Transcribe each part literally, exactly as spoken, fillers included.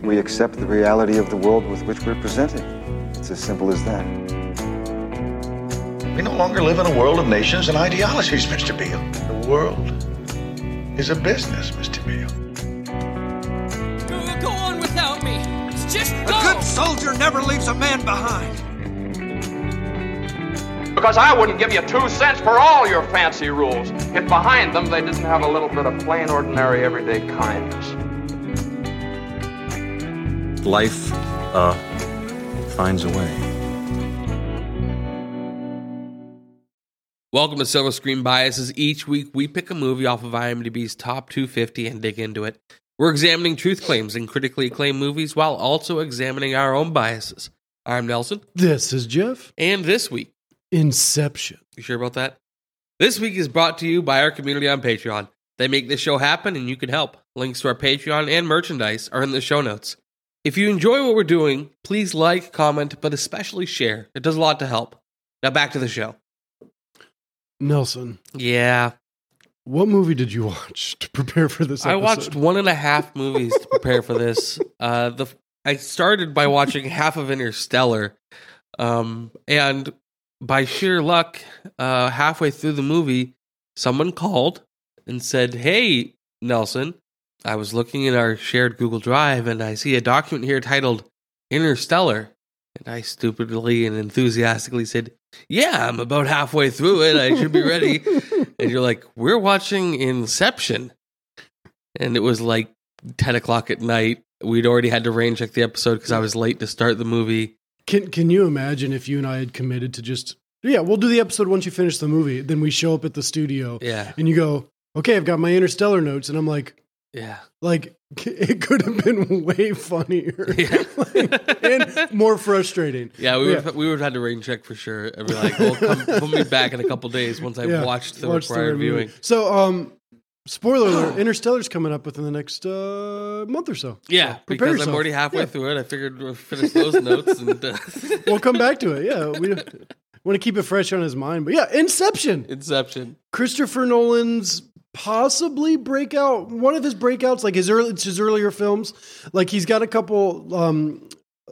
We accept the reality of the world with which we're presented. It's as simple as that. We no longer live in a world of nations and ideologies, Mister Beale. The world is a business, Mister Beale. Go, go on without me. Just go. A good soldier never leaves a man behind. Because I wouldn't give you two cents for all your fancy rules if behind them they didn't have a little bit of plain, ordinary, everyday kindness. Life, uh, finds a way. Welcome to Silver Screen Biases. Each week we pick a movie off of IMDb's top two hundred fifty and dig into it. We're examining truth claims in critically acclaimed movies while also examining our own biases. I'm Nelson. This is Jeff. And this week, Inception. You sure about that? This week is brought to you by our community on Patreon. They make this show happen and you can help. Links to our Patreon and merchandise are in the show notes. If you enjoy what we're doing, please like, comment, but especially share. It does a lot to help. Now back to the show. Nelson. Yeah. What movie did you watch to prepare for this episode? I watched one and a half movies to prepare for this. Uh, the I started by watching half of Interstellar. Um, and by sheer luck, uh, halfway through the movie, someone called and said, "Hey, Nelson, I was looking in our shared Google Drive and I see a document here titled Interstellar." And I stupidly and enthusiastically said, "Yeah, I'm about halfway through it. I should be ready." And you're like, "We're watching Inception." And it was like ten o'clock at night. We'd already had to rain check the episode because I was late to start the movie. Can Can you imagine if you and I had committed to just, yeah, we'll do the episode once you finish the movie. Then we show up at the studio. Yeah. And you go, "Okay, I've got my Interstellar notes." And I'm like, yeah. Like, it could have been way funnier. Yeah. like, and more frustrating. Yeah, we would yeah. we would have had to rain check for sure. I'd be like, "Well, come, put me back in a couple days once I yeah. watched the Watch required the viewing." So, um, spoiler alert, Interstellar's coming up within the next uh, month or so. Yeah, so because yourself. I'm already halfway yeah. through it. I figured we'll finish those notes. and uh, We'll come back to it. Yeah, we want to keep it fresh on his mind. But yeah, Inception. Inception. Christopher Nolan's possibly breakout, one of his breakouts, like his early, it's his earlier films. Like he's got a couple um,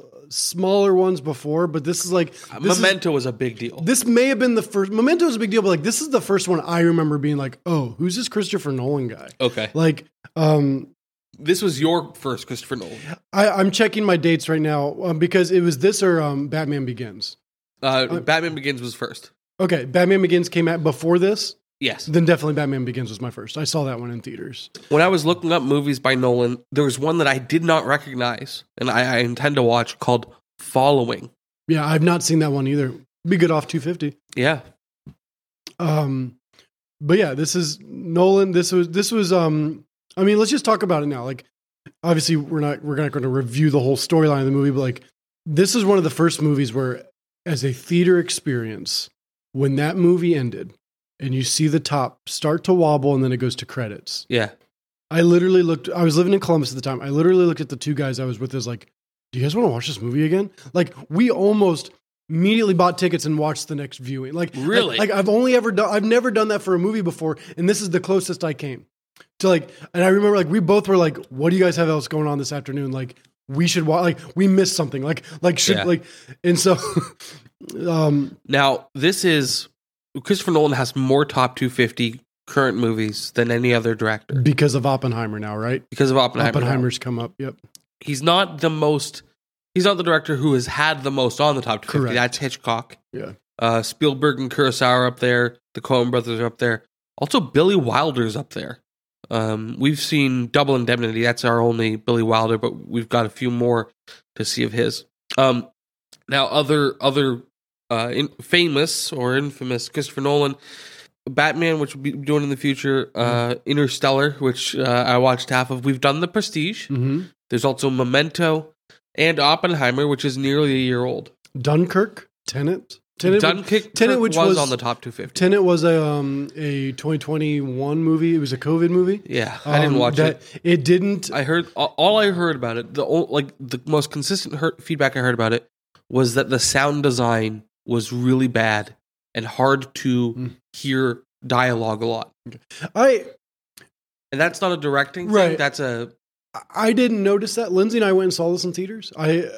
smaller ones before, but this is like this Memento is, was a big deal. This may have been the first. Memento was a big deal, but like this is the first one I remember being like, "Oh, who's this Christopher Nolan guy?" Okay, like um, this was your first Christopher Nolan. I, I'm checking my dates right now um, because it was this or um, Batman Begins. Uh, uh, Batman Begins was first. Okay, Batman Begins came out before this. Yes. Then definitely Batman Begins was my first. I saw that one in theaters. When I was looking up movies by Nolan, there was one that I did not recognize, and I, I intend to watch, called Following. Yeah, I've not seen that one either. Be good off two fifty. Yeah. Um, but yeah, this is Nolan. This was this was. Um, I mean, let's just talk about it now. Like, obviously, we're not we're not going to review the whole storyline of the movie, but like, this is one of the first movies where, as a theater experience, when that movie ended. And you see the top start to wobble, and then it goes to credits. Yeah. I literally looked, I was living in Columbus at the time. I literally looked at the two guys I was with. I was like, "Do you guys want to watch this movie again?" Like, we almost immediately bought tickets and watched the next viewing. Like, really? Like, like I've only ever done, I've never done that for a movie before. And this is the closest I came to like, and I remember like, we both were like, "What do you guys have else going on this afternoon?" Like, we should watch, like, we missed something. Like, like, should, yeah. like, and so, um, now this is, Christopher Nolan has more top two fifty current movies than any other director. Because of Oppenheimer now, right? Because of Oppenheimer. Oppenheimer's now. come up, yep. He's not the most, he's not the director who has had the most on the top two fifty. Correct. That's Hitchcock. Yeah. Uh, Spielberg and Kurosawa are up there. The Coen brothers are up there. Also, Billy Wilder's up there. Um, we've seen Double Indemnity. That's our only Billy Wilder, but we've got a few more to see of his. Um, now, other, other, Uh, in, famous or infamous Christopher Nolan, Batman, which we'll be doing in the future, uh, mm-hmm. Interstellar, which uh, I watched half of. We've done The Prestige. Mm-hmm. There's also Memento and Oppenheimer, which is nearly a year old. Dunkirk, Tenet. Tenet, Dunkirk Tenet which was, was on the top two fifty. Tenet was a um, a twenty twenty-one movie. It was a COVID movie. Yeah, I didn't um, watch that, it. It didn't. I heard all I heard about it. The like the most consistent heard, feedback I heard about it was that the sound design was really bad and hard to mm. hear dialogue a lot. I and that's not a directing right. thing. That's a I didn't notice that. Lindsay and I went and saw this in theaters. I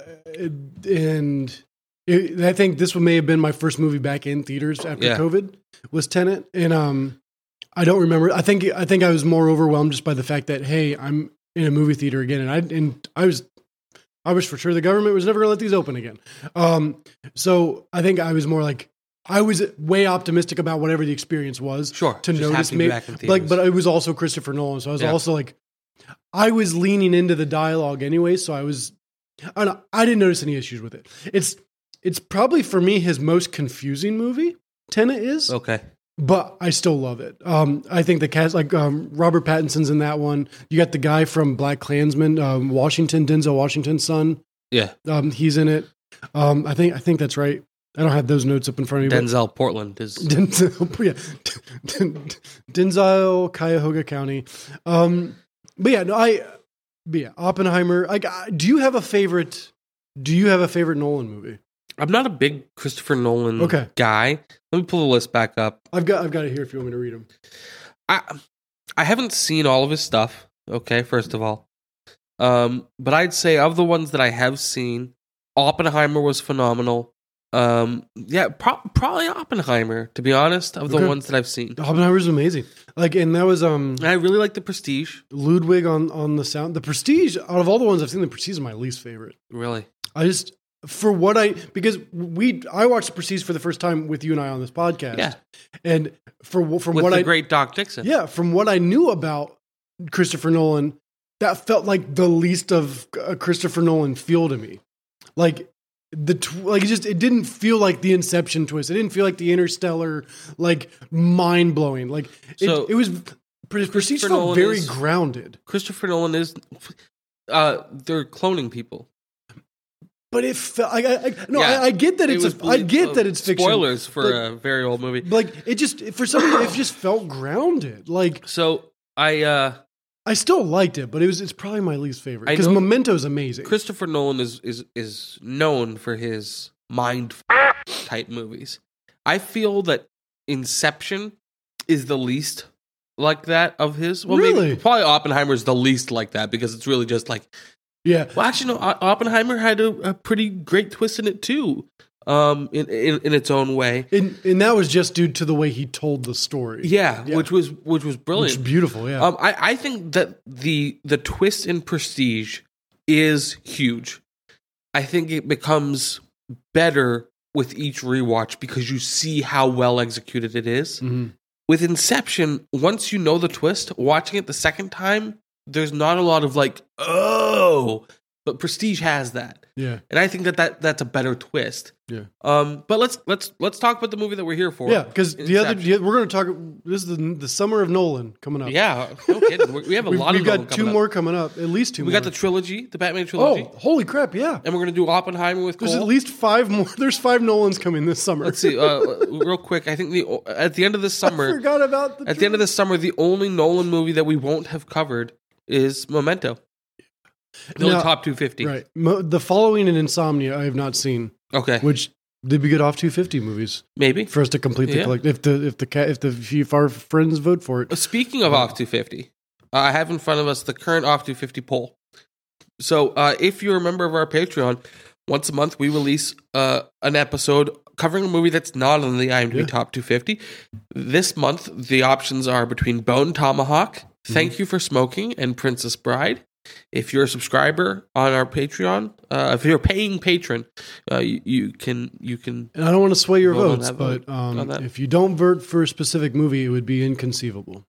and it, I think this may have been my first movie back in theaters after Yeah. COVID was Tenet, and um, I don't remember. I think I think I was more overwhelmed just by the fact that hey, I'm in a movie theater again, and I and I was I was for sure the government was never going to let these open again. Um, so I think I was more like I was way optimistic about whatever the experience was. Sure, to just notice happy to be me, back in theaters. like, but it was also Christopher Nolan, so I was Yeah. also like, I was leaning into the dialogue anyway, so I was, I don't know, I didn't notice any issues with it. It's it's probably for me his most confusing movie. Tenet is Okay. but I still love it. Um, I think the cast, like um, Robert Pattinson's in that one. You got the guy from Black Klansman, um, Washington, Denzel Washington's son. Yeah. Um, he's in it. Um, I think I think that's right. I don't have those notes up in front of me. Denzel Portland is. But Denzel, yeah, Denzel, Cuyahoga County. Um, but yeah, no, I. But yeah, Oppenheimer. Like, I- do you have a favorite? Do you have a favorite Nolan movie? I'm not a big Christopher Nolan Okay. guy. Let me pull the list back up. I've got I've got it here if you want me to read them. I I haven't seen all of his stuff. Okay, first of all, um, but I'd say of the ones that I have seen, Oppenheimer was phenomenal. Um, yeah, pro- probably Oppenheimer, to be honest, of the Okay. ones that I've seen. Oppenheimer's amazing. Like, and that was um. And I really like The Prestige. Ludwig on, on the sound. The Prestige, out of all the ones I've seen, the Prestige is my least favorite. Really, I just, for what I, because we, I watched the Prestige for the first time with you and I on this podcast. Yeah. And for, from with what the I, great Doc Dixon. yeah, from what I knew about Christopher Nolan, that felt like the least of a Christopher Nolan feel to me. Like, the tw- like it just it didn't feel like the Inception twist. It didn't feel like the Interstellar like mind blowing. Like it, So, it was Prestige felt Nolan very is- grounded. Christopher Nolan is. Uh, they're cloning people. But it felt. I, I, I, no, Yeah. I, I get that It it's. was A, I belie- get uh, that it's fiction. Spoilers for but, a very old movie. like it just for some reason it just felt grounded. Like So I. uh I still liked it, but it was. It's probably my least favorite I because know- Memento's amazing. Christopher Nolan is is is known for his mind f- type movies. I feel that Inception is the least like that of his. Well, Really? maybe probably Oppenheimer is the least like that because it's really just like. yeah, Well, actually, no. O- Oppenheimer had a, a pretty great twist in it too, um, in, in in its own way. and and that was just due to the way he told the story. Yeah, Yeah. which was which was which brilliant. is beautiful. Yeah, Um, I, I think that the the twist in Prestige is huge. I think it becomes better with each rewatch because you see how well executed it is. Mhm. With Inception, once you know the twist, watching it the second time, there's not a lot of like, oh, but Prestige has that. yeah, And I think that, that that's a better twist. yeah. Um, but let's let's let's talk about the movie that we're here for. Yeah, because the other Inception. the- we're going to talk. This is the, the summer of Nolan coming up. Yeah, no kidding. We we have a we've, lot we've of got Nolan two coming up. more coming up. At least two. We more. got the trilogy, the Batman trilogy, oh, holy crap! Yeah, and we're gonna do Oppenheimer with there's Cole. at least five more. There's five Nolans coming this summer. Let's see, uh, real quick. I think the at the end of this I summer, forgot about the. at the end of this summer, the only Nolan movie that we won't have covered is Memento. The only Now- top two fifty. Right. Mo- the following and Insomnia I have not seen, Okay, which they'd be good off two fifty movies maybe. for us to complete the Yeah. collect. If the if the ca- if the if our friends vote for it. Uh, Speaking of off two fifty, uh, I have in front of us the current off two fifty poll. So, uh, if you're a member of our Patreon, once a month we release uh, an episode covering a movie that's not on the IMDb Yeah. top two fifty. This month, the options are between Bone Tomahawk, Thank You for Smoking, and Princess Bride. If you're a subscriber on our Patreon, uh, if you're a paying patron, uh, you, you can you can And I don't want to sway your Vote on votes, that but vote, on um, that. if you don't vote for a specific movie, it would be inconceivable.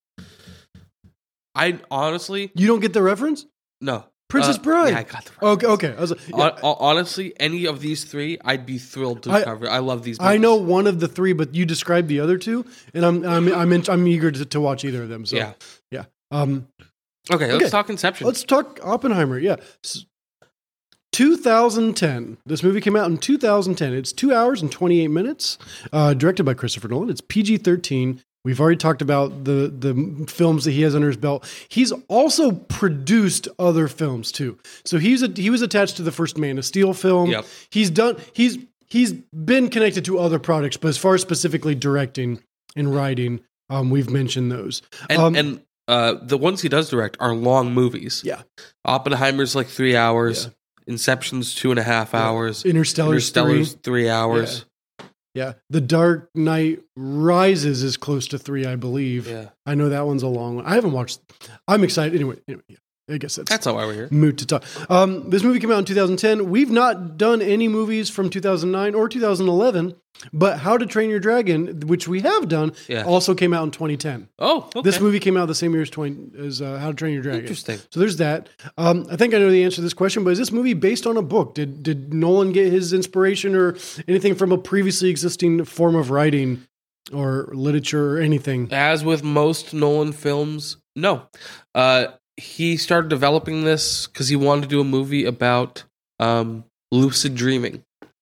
I honestly You don't get the reference? no Princess Uh, Bride. Yeah, I got the Okay, okay. I was like, yeah, Hon- hon- honestly, any of these three, I'd be thrilled to I- cover. I love these movies. I know one of the three, but you described the other two, and I'm I'm I'm, in, I'm eager to, to watch either of them. So Yeah. yeah. Um, Okay, let's Okay. talk Inception. let's talk Oppenheimer. Yeah. S- two thousand ten. This movie came out in two thousand ten. It's two hours and twenty-eight minutes. Uh, directed by Christopher Nolan. It's P G thirteen. We've already talked about the the films that he has under his belt. He's also produced other films too. So he's a, he was attached to the first Man of Steel film. Yep. He's done. He's he's been connected to other projects, but as far as specifically directing and writing, um, we've mentioned those. and, um, and uh, the ones he does direct are long movies. Yeah. Oppenheimer's like three hours. Yeah. Inception's two and a half Yeah. hours. Interstellar's, Interstellar's three. three hours. Yeah. The Dark Knight Rises is close to three, I believe. Yeah. I know that one's a long one. I haven't watched. I'm excited. Anyway, anyway yeah, I guess that's, That's not why we're here. moot to talk. Um, this movie came out in two thousand ten. We've not done any movies from two thousand nine or two thousand eleven, but How to Train Your Dragon, which we have done, Yeah. also came out in twenty ten. Oh, okay. This movie came out the same year as, twenty, as uh, How to Train Your Dragon. Interesting. So there's that. Um, I think I know the answer to this question, but is this movie based on a book? Did did Nolan get his inspiration or anything from a previously existing form of writing or literature or anything? As with most Nolan films, no. Uh, he started developing this because he wanted to do a movie about um, lucid dreaming.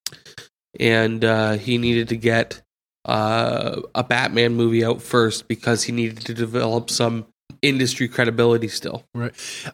And uh, he needed to get uh, a Batman movie out first because he needed to develop some industry credibility still. Right.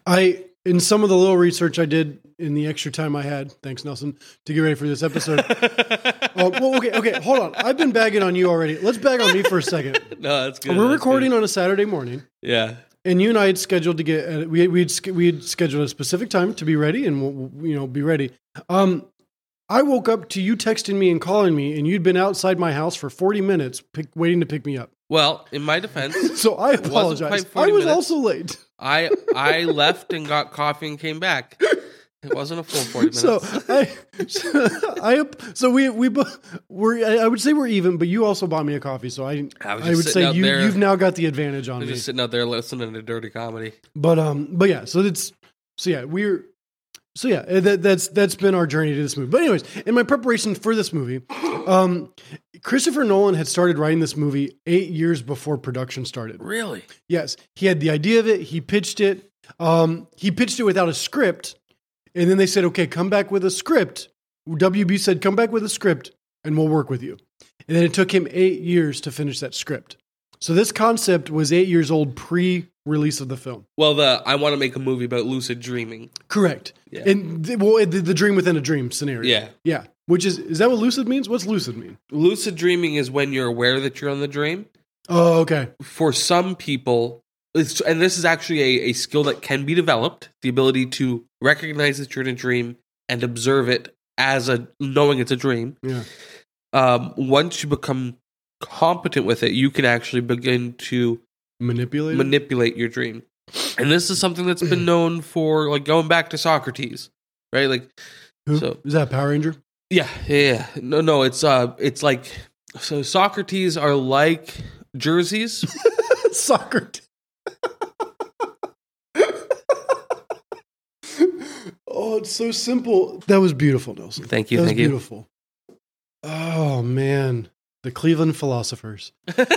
I in some of the little research I did in the extra time I had, thanks Nelson, to get ready for this episode. oh, well, okay, okay, hold on. I've been bagging on you already. Let's bag on me for a second. No, that's good. We're that's recording good. on a Saturday morning. Yeah. And you and I had scheduled to get uh, we we had we had scheduled a specific time to be ready and we'll, you know be ready. Um, I woke up to you texting me and calling me, and you'd been outside my house for forty minutes, pick, waiting to pick me up. Well, in my defense, So I wasn't apologize. quite I forty was minutes. also late. I I left and got coffee and came back. It wasn't a full forty minutes. So I, so I, so we we bo- we're I would say we're even, but you also bought me a coffee, so I I was I, just would sitting say out you there- you've now got the advantage on I'm me. just sitting out there listening to dirty comedy. But um, but yeah, so it's so yeah, we're so yeah, that, that's that's been our journey to this movie. But anyways, in my preparation for this movie, um, Christopher Nolan had started writing this movie eight years before production started. Really? Yes, he had the idea of it. He pitched it. Um, he pitched it without a script, and then they said, "Okay, come back with a script." W B said, "Come back with a script, and we'll work with you." And then it took him eight years to finish that script. So this concept was eight years old pre-release of the film. Well, the I want to make a movie about lucid dreaming. Correct. Yeah. And th- well, the, the dream within a dream scenario. Yeah. Yeah. Which is is that what lucid means? What's lucid mean? Lucid dreaming is when you're aware that you're on the dream. Oh, okay. For some people, it's, and this is actually a, a skill that can be developed, the ability to recognize that you're in a dream and observe it as a knowing it's a dream. Yeah. Um, once you become competent with it, you can actually begin to Manipulate. manipulate your dream. And this is something that's been known for, like, going back to Socrates, right? Like, Who? so Is that a Power Ranger? yeah, yeah, yeah. No, no, it's uh, it's like so. Socrates are like jerseys. Soccer. Oh, it's so simple. That was beautiful, Nelson. Thank you, That was thank you. beautiful. Oh man, the Cleveland philosophers.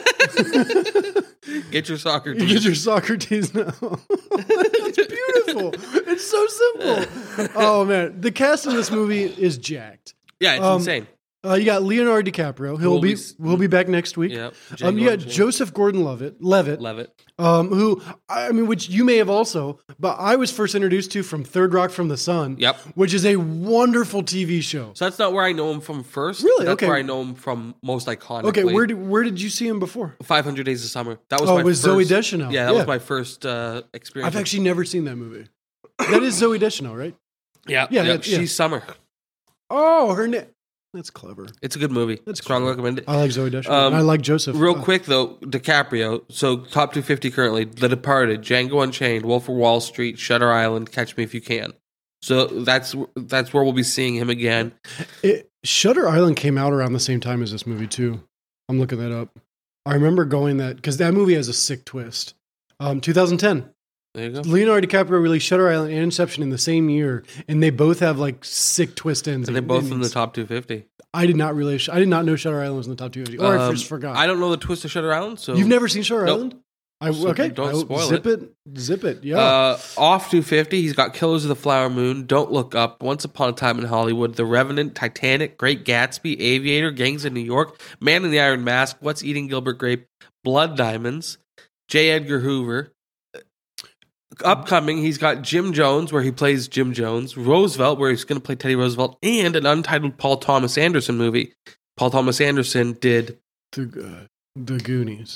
Get your soccer You team. get your Socrates now. It's beautiful. It's so simple. Oh man, the cast in this movie is jacked. Yeah, it's Um, insane. Uh, you got Leonardo DiCaprio. He'll Will be be s- will be back next week. Yep. Um, you Django got Unchained. Joseph Gordon-Levitt, Levitt, Levitt. um, who I mean, which you may have also, but I was first introduced to from Third Rock from the Sun. Yep. Which is a wonderful T V show. So that's not where I know him from first. Really? That's Okay. where I know him from most iconically. Okay, where did where did you see him before? five hundred Days of Summer. That was Oh, my it was first, Zooey Deschanel. Yeah, that Yeah. was my first uh, experience. I've actually never seen that movie. That is Zooey Deschanel, right? yeah, Yeah, yeah, yeah, She's yeah. Summer. Oh, her name. That's clever. It's a good movie. That's Strongly recommend it. I like Zooey Deschanel. Um, and I like Joseph. Real Uh, quick though, DiCaprio. So top two fifty currently: The Departed, Django Unchained, Wolf of Wall Street, Shutter Island, Catch Me If You Can. So that's that's where we'll be seeing him again. It, Shutter Island came out around the same time as this movie too. I'm looking that up. I remember going that because that movie has a sick twist. Um, twenty ten. There you go. Leonardo DiCaprio released Shutter Island and Inception in the same year, and they both have like sick twist ends. And they're both in the endings. top two fifty. I did not really. I did not know Shutter Island was in the top two fifty, or I Um, just forgot. I don't know the twist of Shutter Island. So You've never seen Shutter Nope. Island? I, So okay, don't I will spoil zip it. Zip it. Yeah. Uh, off two fifty, he's got Killers of the Flower Moon, Don't Look Up, Once Upon a Time in Hollywood, The Revenant, Titanic, Great Gatsby, Aviator, Gangs of New York, Man in the Iron Mask, What's Eating Gilbert Grape, Blood Diamonds, J. Edgar Hoover. Upcoming, he's got Jim Jones, where he plays Jim Jones, Roosevelt, where he's going to play Teddy Roosevelt, and an untitled Paul Thomas Anderson movie. Paul Thomas Anderson did the, uh, the Goonies.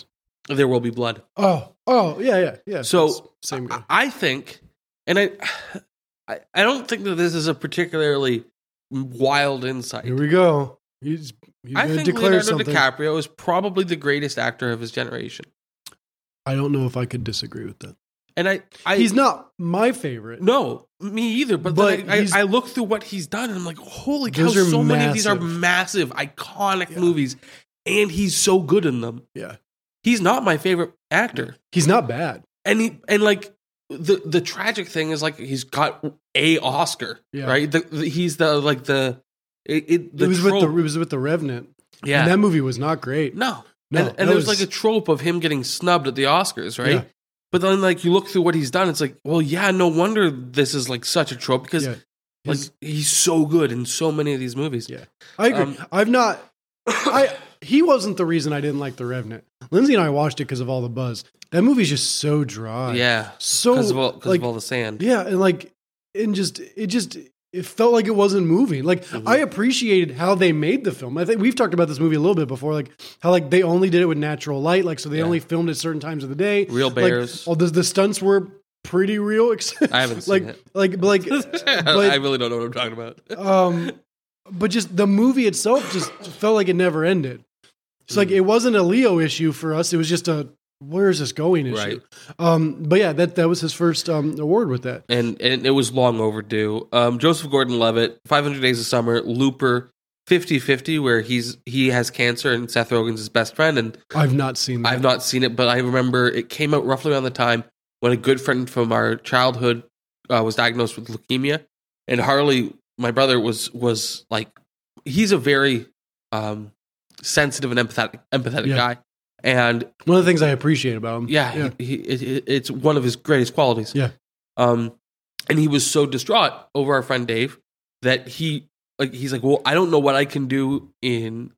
There Will Be Blood. Oh, oh, yeah, yeah, yeah. So It's same guy. I I think, and I, I, I don't think that this is a particularly wild insight. Here we go. He's, he's I going to think declare Leonardo something. DiCaprio is probably the greatest actor of his generation. I don't know if I could disagree with that. And I, I He's not my favorite. no, me either. But, But then I, he's- I, I look through what he's done, and I'm like, holy cow! Those are So many of these are massive. massive, iconic movies, and he's so good in them. Yeah. He's not my favorite actor, He's not bad. and he and like the the tragic thing is like he's got a Oscar, Yeah. right? The, the, he's the like the it, it the it was with the trope- it was with the Revenant. yeah. And that movie was not great. No. No, and that and there's was- like a trope of him getting snubbed at the Oscars, right? Yeah. But then like you look through what he's done, it's like, well, yeah, no wonder this is like such a trope because Yeah. like His- he's so good in so many of these movies. Yeah. I agree. Um, I've not I he wasn't the reason I didn't like The Revenant. Lindsay and I watched it because of all the buzz. That movie's just so dry. Yeah. So Because of, all- 'cause like, of all the sand. yeah, and like and just it just it felt like it wasn't moving. Like Mm-hmm. I appreciated how they made the film. I think we've talked about this movie a little bit before, like how like they only did it with natural light, like so they Yeah. only filmed at certain times of the day. Real Like, bears. all the, the stunts were pretty real. except- I haven't seen like, it. Like, but like, I but, really don't know what I'm talking about. um, but just the movie itself just felt like it never ended. It's Hmm. like it wasn't a Leo issue for us. It was just a where is this going issue. Right. Um, but yeah, that that was his first um, award with that. and and it was long overdue. Um, Joseph Gordon-Levitt, five hundred Days of Summer, Looper, fifty-fifty, where he's he has cancer and Seth Rogen's his best friend, and I've not seen that. I've not seen it, but I remember it came out roughly around the time when a good friend from our childhood uh, was diagnosed with leukemia, and Harley, my brother, was was like, he's a very um, sensitive and empathetic empathetic Yeah. guy, and One of the things I appreciate about him. yeah, yeah, He, he, it, it- it's one of his greatest qualities. Yeah. Um, and he was so distraught over our friend Dave that he like he's like, well, I don't know what I can do in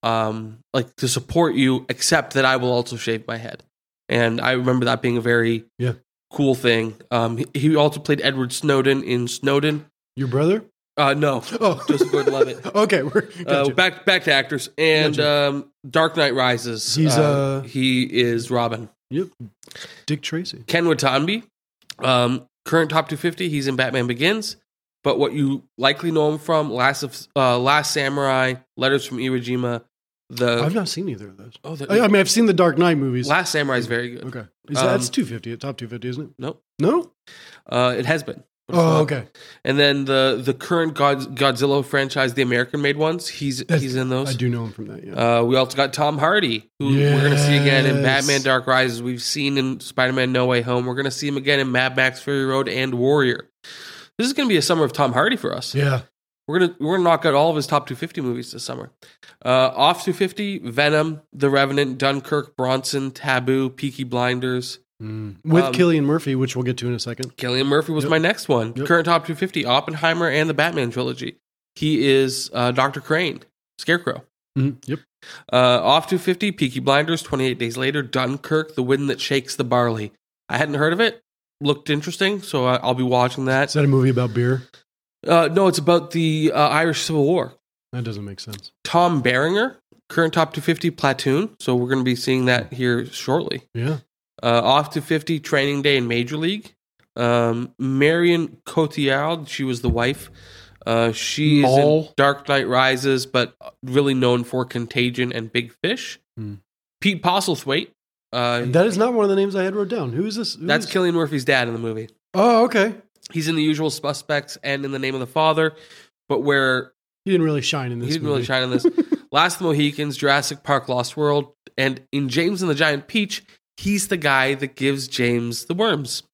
um like to support you, except that I will also shave my head. And I remember that being a very Yeah. cool thing. Um, he, he also played Edward Snowden in Snowden. Your brother? Uh, no, Oh, Joseph Gordon-Levitt. okay, we're Uh, gotcha. back back to actors and Gotcha. um, Dark Knight Rises. He's, uh, he is Robin. Yep, Dick Tracy. Ken Watanabe, um, current top two fifty. He's in Batman Begins, but what you likely know him from: Last of uh, Last Samurai, Letters from Iwo Jima. The I've not seen either of those. oh, the, I, I mean, I've seen the Dark Knight movies. Last Samurai is very good. Okay, is Um, that, that's two fifty, top two fifty, isn't it? Nope, No. uh, it has been. But it's Oh, not. okay. And then the the current God, Godzilla franchise, the American made ones. He's That's- he's in those. I do know him from that. Yeah. Uh, we also got Tom Hardy, who we're going to see again in Yes. Batman Dark Rises. We've seen in Spider-Man No Way Home. We're going to see him again in Mad Max Fury Road and Warrior. This is going to be a summer of Tom Hardy for us. yeah. We're gonna we're gonna knock out all of his top two fifty movies this summer. Uh, off two fifty, Venom, The Revenant, Dunkirk, Bronson, Taboo, Peaky Blinders. Mm. With Um, Cillian Murphy, which we'll get to in a second. Killian Murphy was Yep. my next one. Yep. Current top two fifty, Oppenheimer and the Batman trilogy. He is uh, Doctor Crane, Scarecrow. Mhm. Yep. Uh, off two fifty, Peaky Blinders, twenty-eight Days Later, Dunkirk, The Wind That Shakes the Barley. I hadn't heard of it. Looked interesting, so I- I'll be watching that. Is that a movie about beer? Uh, no, it's about the uh, Irish Civil War. That doesn't make sense. Tom Berenger, current top two fifty, Platoon. So we're going to be seeing that here shortly. Yeah. Uh, off two fifty, Training Day in Major League. Um, Marion Cotillard, she was the wife. Uh, she is in Mole. Dark Knight Rises, but really known for Contagion and Big Fish. Hmm. Pete Postlethwaite. Uh, That is not one of the names I had wrote down. Who is this? Who that's is- Cillian Murphy's dad in the movie. Oh, okay. He's in The Usual Suspects and In the Name of the Father, but where He didn't really shine in this. he didn't movie. really shine in this. Last of the Mohicans, Jurassic Park, Lost World, and in James and the Giant Peach, he's the guy that gives James the worms.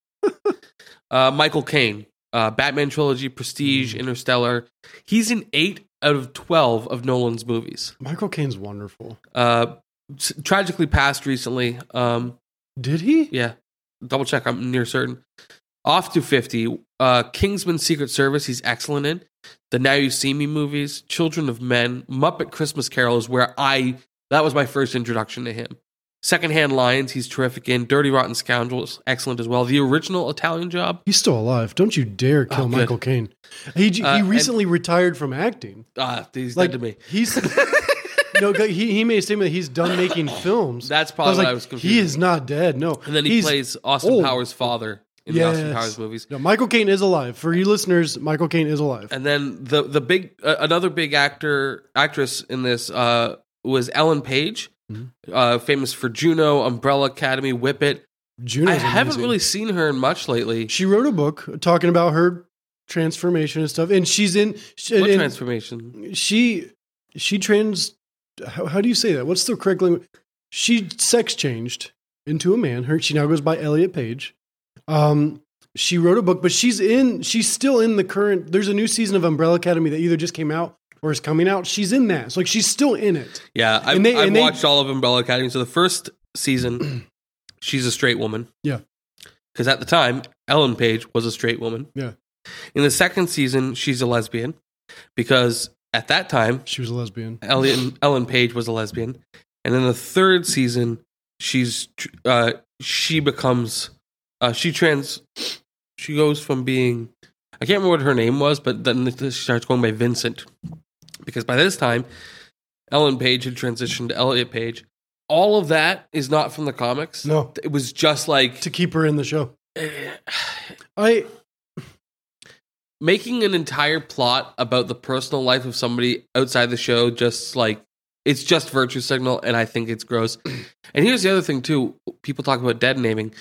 uh, Michael Caine, uh, Batman trilogy, Prestige, Mm. Interstellar. He's in eight out of twelve of Nolan's movies. Michael Caine's wonderful. Uh, s- tragically passed recently. Um, Did he? yeah, double check. I'm near certain. Off to fifty, uh, Kingsman Secret Service, he's excellent in. The Now You See Me movies, Children of Men, Muppet Christmas Carol is where I, that was my first introduction to him. Secondhand Lions, he's terrific in. Dirty Rotten Scoundrels, excellent as well. The Original Italian Job, He's still alive. Don't you dare kill Oh, good. Michael Caine. He Uh, he and- recently retired from acting. ah, he's Like dead to me. he's no, he he made a statement that he's done making films. That's probably I was what like, I was confused. He is not dead. No, And then he He's plays Austin old. Powers' father in Yes. the Austin Powers movies. No, Michael Caine is alive. For you listeners, Michael Caine is alive. And then the the big uh, another big actor actress in this uh, was Ellen Page, Mm-hmm. uh, famous for Juno, Umbrella Academy, Whip It. Juno's I haven't amazing. really seen her in much lately. She wrote a book talking about her transformation and stuff, and she's in. She, What and transformation? She she trans. How, how do you say that? What's the correct language? She sex changed into a man. Her she now goes by Elliot Page. Um, she wrote a book, but she's in. She's still in the current. There's a new season of Umbrella Academy that either just came out or is coming out. She's in that. So like she's still in it. Yeah, I've, And they- I've and they- watched all of Umbrella Academy. So the first season, she's a straight woman. Yeah. Because at the time, Ellen Page was a straight woman. Yeah. In the second season, she's a lesbian. Because at that time, She was a lesbian. Elliot, Ellen Page was a lesbian. And in the third season, she's uh, she becomes uh, she trans she goes from being I can't remember what her name was, but then she starts going by Vincent. Because by this time, Ellen Page had transitioned to Elliot Page. All of that is not from the comics. No. It was just like To keep her in the show. I making an entire plot about the personal life of somebody outside the show, just like it's just virtue signal, and I think it's gross. And here's the other thing too: people talk about dead naming.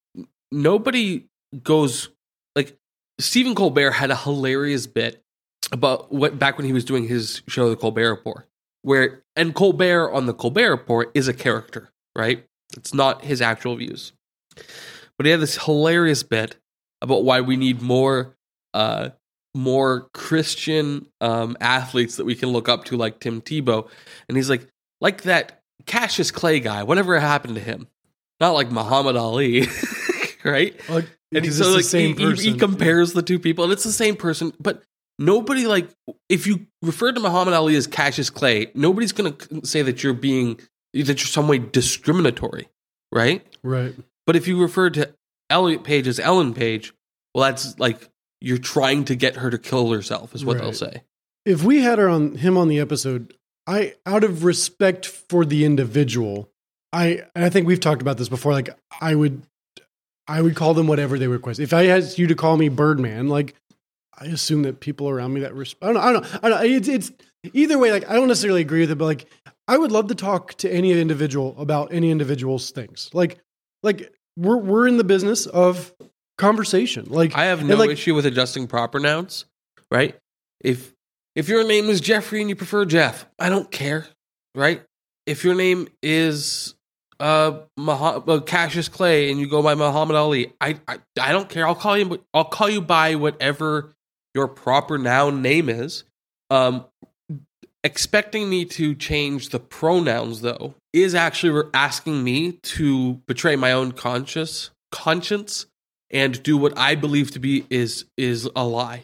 Nobody goes like Stephen Colbert had a hilarious bit about what back when he was doing his show, The Colbert Report, where and Colbert on The Colbert Report is a character, right? It's not his actual views, but he had this hilarious bit about why we need more. Uh, more Christian um, athletes that we can look up to, like Tim Tebow. And he's like, like that Cassius Clay guy, whatever happened to him? Not like Muhammad Ali, right? like And because so it's like, the same he, he- person. he compares the two people, and it's the same person, but nobody, like, if you refer to Muhammad Ali as Cassius Clay, nobody's going to say that you're being, that you're some way discriminatory, right? Right. But if you refer to Elliot Page as Ellen Page, well, that's like, you're trying to get her to kill herself, is what Right. they'll say. If we had her on him on the episode, I out of respect for the individual, I and I think we've talked about this before. Like I would, I would call them whatever they request. If I asked you to call me Birdman, like I assume that people around me that resp- I don't know, I don't know, I don't know. It's it's either way. Like I don't necessarily agree with it, but like I would love to talk to any individual about any individual's things. Like like we're we're in the business of conversation. Like I have and, no like, issue with adjusting proper nouns, right? If if your name is Jeffrey and you prefer Jeff, I don't care, right? If your name is uh, Mah- uh Cassius Clay and you go by Muhammad Ali, I, I I don't care. I'll call you. I'll call you by whatever your proper noun name is. Um, expecting me to change the pronouns, though, is actually asking me to betray my own conscious conscience and do what I believe to be is is a lie.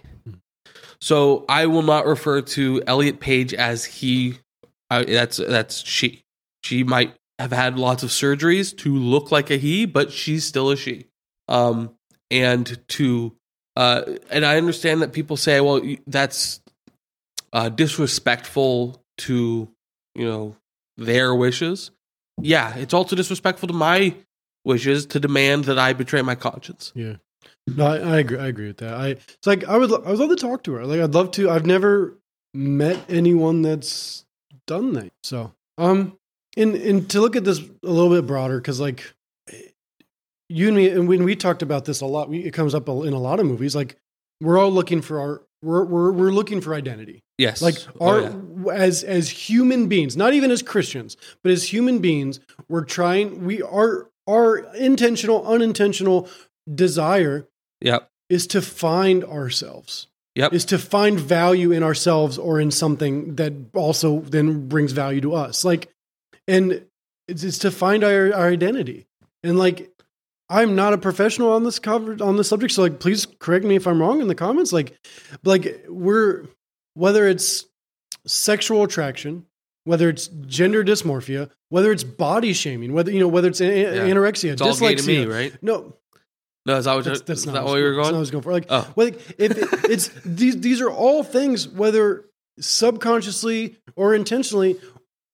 So I will not refer to Elliot Page as he. Uh, that's that's she. She might have had lots of surgeries to look like a he, but she's still a she. Um, and to uh, and I understand that people say, well, that's uh, disrespectful to, you know, their wishes. Yeah, it's also disrespectful to my wishes to demand that I betray my conscience. Yeah. No, I, I agree. I agree with that. I it's like I would lo- I would love to talk to her. Like I'd love to. I've never met anyone that's done that. So um, and and to look at this a little bit broader, because like you and me, and when we talked about this a lot, we, it comes up in a lot of movies. Like we're all looking for our we're we're we're looking for identity. Yes, Like Oh, our yeah. as as human beings, not even as Christians, but as human beings, we're trying. We are our intentional, unintentional desire Yep. is to find ourselves. Yep. Is to find value in ourselves or in something that also then brings value to us. Like, and it's, it's to find our, our identity. And like, I'm not a professional on this cover on this subject, so like, please correct me if I'm wrong in the comments. Like, like we're whether it's sexual attraction, whether it's gender dysmorphia, whether it's body shaming, whether you know whether it's a- a- Yeah. anorexia, It's all gay to dyslexia, me, right? No, No, is that what, that's, is that's not, that what what you were that's not what I going? was going for. Like, Oh. well, like if it, it's these, these are all things, whether subconsciously or intentionally,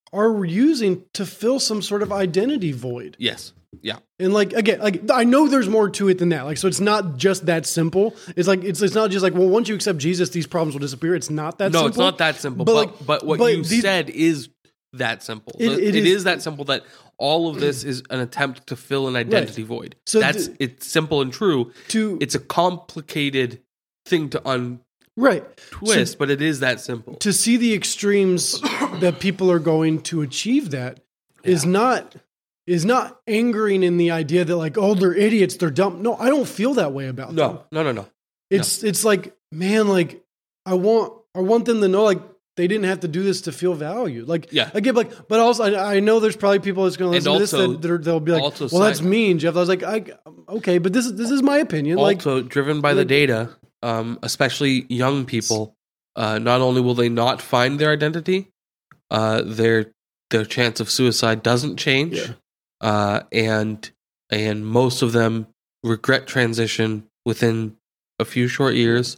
are using to fill some sort of identity void. Yes. Yeah. And like again, like I know there's more to it than that. Like so, it's not just that simple. It's like it's it's not just like well, once you accept Jesus, these problems will disappear. It's not that. No, simple. it's not that simple. But But like, but what but you these- said is that simple. It- it, it it is- is that simple that all of this is an attempt to fill an identity void. So that's th- it's simple and true. To It's a complicated thing to untwist, right So but it is that simple. to see the extremes that people are going to achieve that is not is not angering in the idea that like oh they're idiots, they're dumb. No, I don't feel that way about them. No, no, no, no. It's it's like man, like I want I want them to know like they didn't have to do this to feel valued. Like Yeah. again, like but also I, I know there's probably people that's going to And listen to this also- that they're- they'll be like, also well, that's side- mean, Jeff. I was like, I okay, but this is this is my opinion. Like Also, driven by the like- data, um, especially young people, uh, not only will they not find their identity, uh, their their chance of suicide doesn't change, Yeah. uh, and and most of them regret transition within a few short years.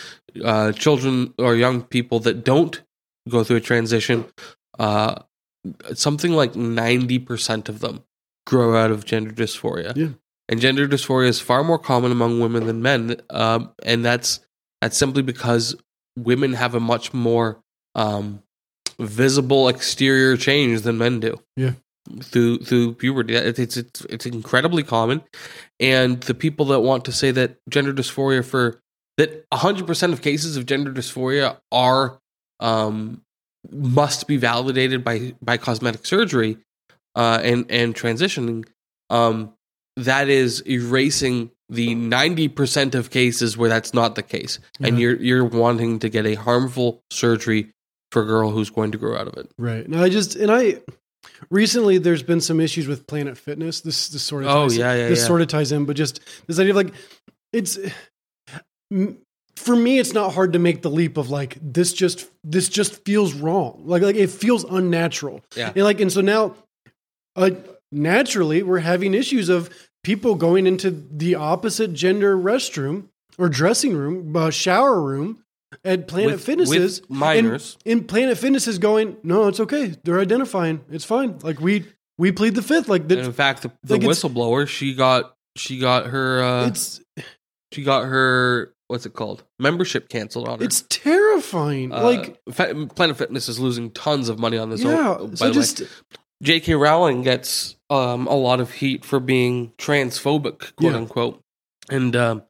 Uh, children or young people that don't go through a transition, uh, something like ninety percent of them grow out of gender dysphoria. Yeah. And gender dysphoria is far more common among women than men, um, and that's that's simply because women have a much more um, visible exterior change than men do. Yeah. Through through puberty, it's, it's it's it's incredibly common, and the people that want to say that gender dysphoria for that one hundred percent of cases of gender dysphoria are um, must be validated by by cosmetic surgery uh, and and transitioning. Um, that is erasing the ninety percent of cases where that's not the case, and Yeah. you're you're wanting to get a harmful surgery for a girl who's going to grow out of it. right. No, I just and I recently there's been some issues with Planet Fitness. This this sort of Oh, ties, yeah, yeah, this yeah. sort of ties in, but just this idea of like it's m- for me it's not hard to make the leap of like this just this just feels wrong. Like like it feels unnatural. Yeah. And like and so now uh, naturally we're having issues of people going into the opposite gender restroom or dressing room, uh, shower room at Planet With- Fitnesses. with minors. And, and Planet Fitness is going, no, it's okay. They're identifying. It's fine. Like we we plead the fifth. Like And in that. fact, the, the like it's- whistleblower, she got she got her uh, It's she got her what's it called membership canceled on her. it's terrifying. Uh, like Fa- Planet Fitness is losing tons of money on this. yeah. Oh, by So the just way, J K. Rowling gets um, a lot of heat for being transphobic, quote Yeah. unquote, and um,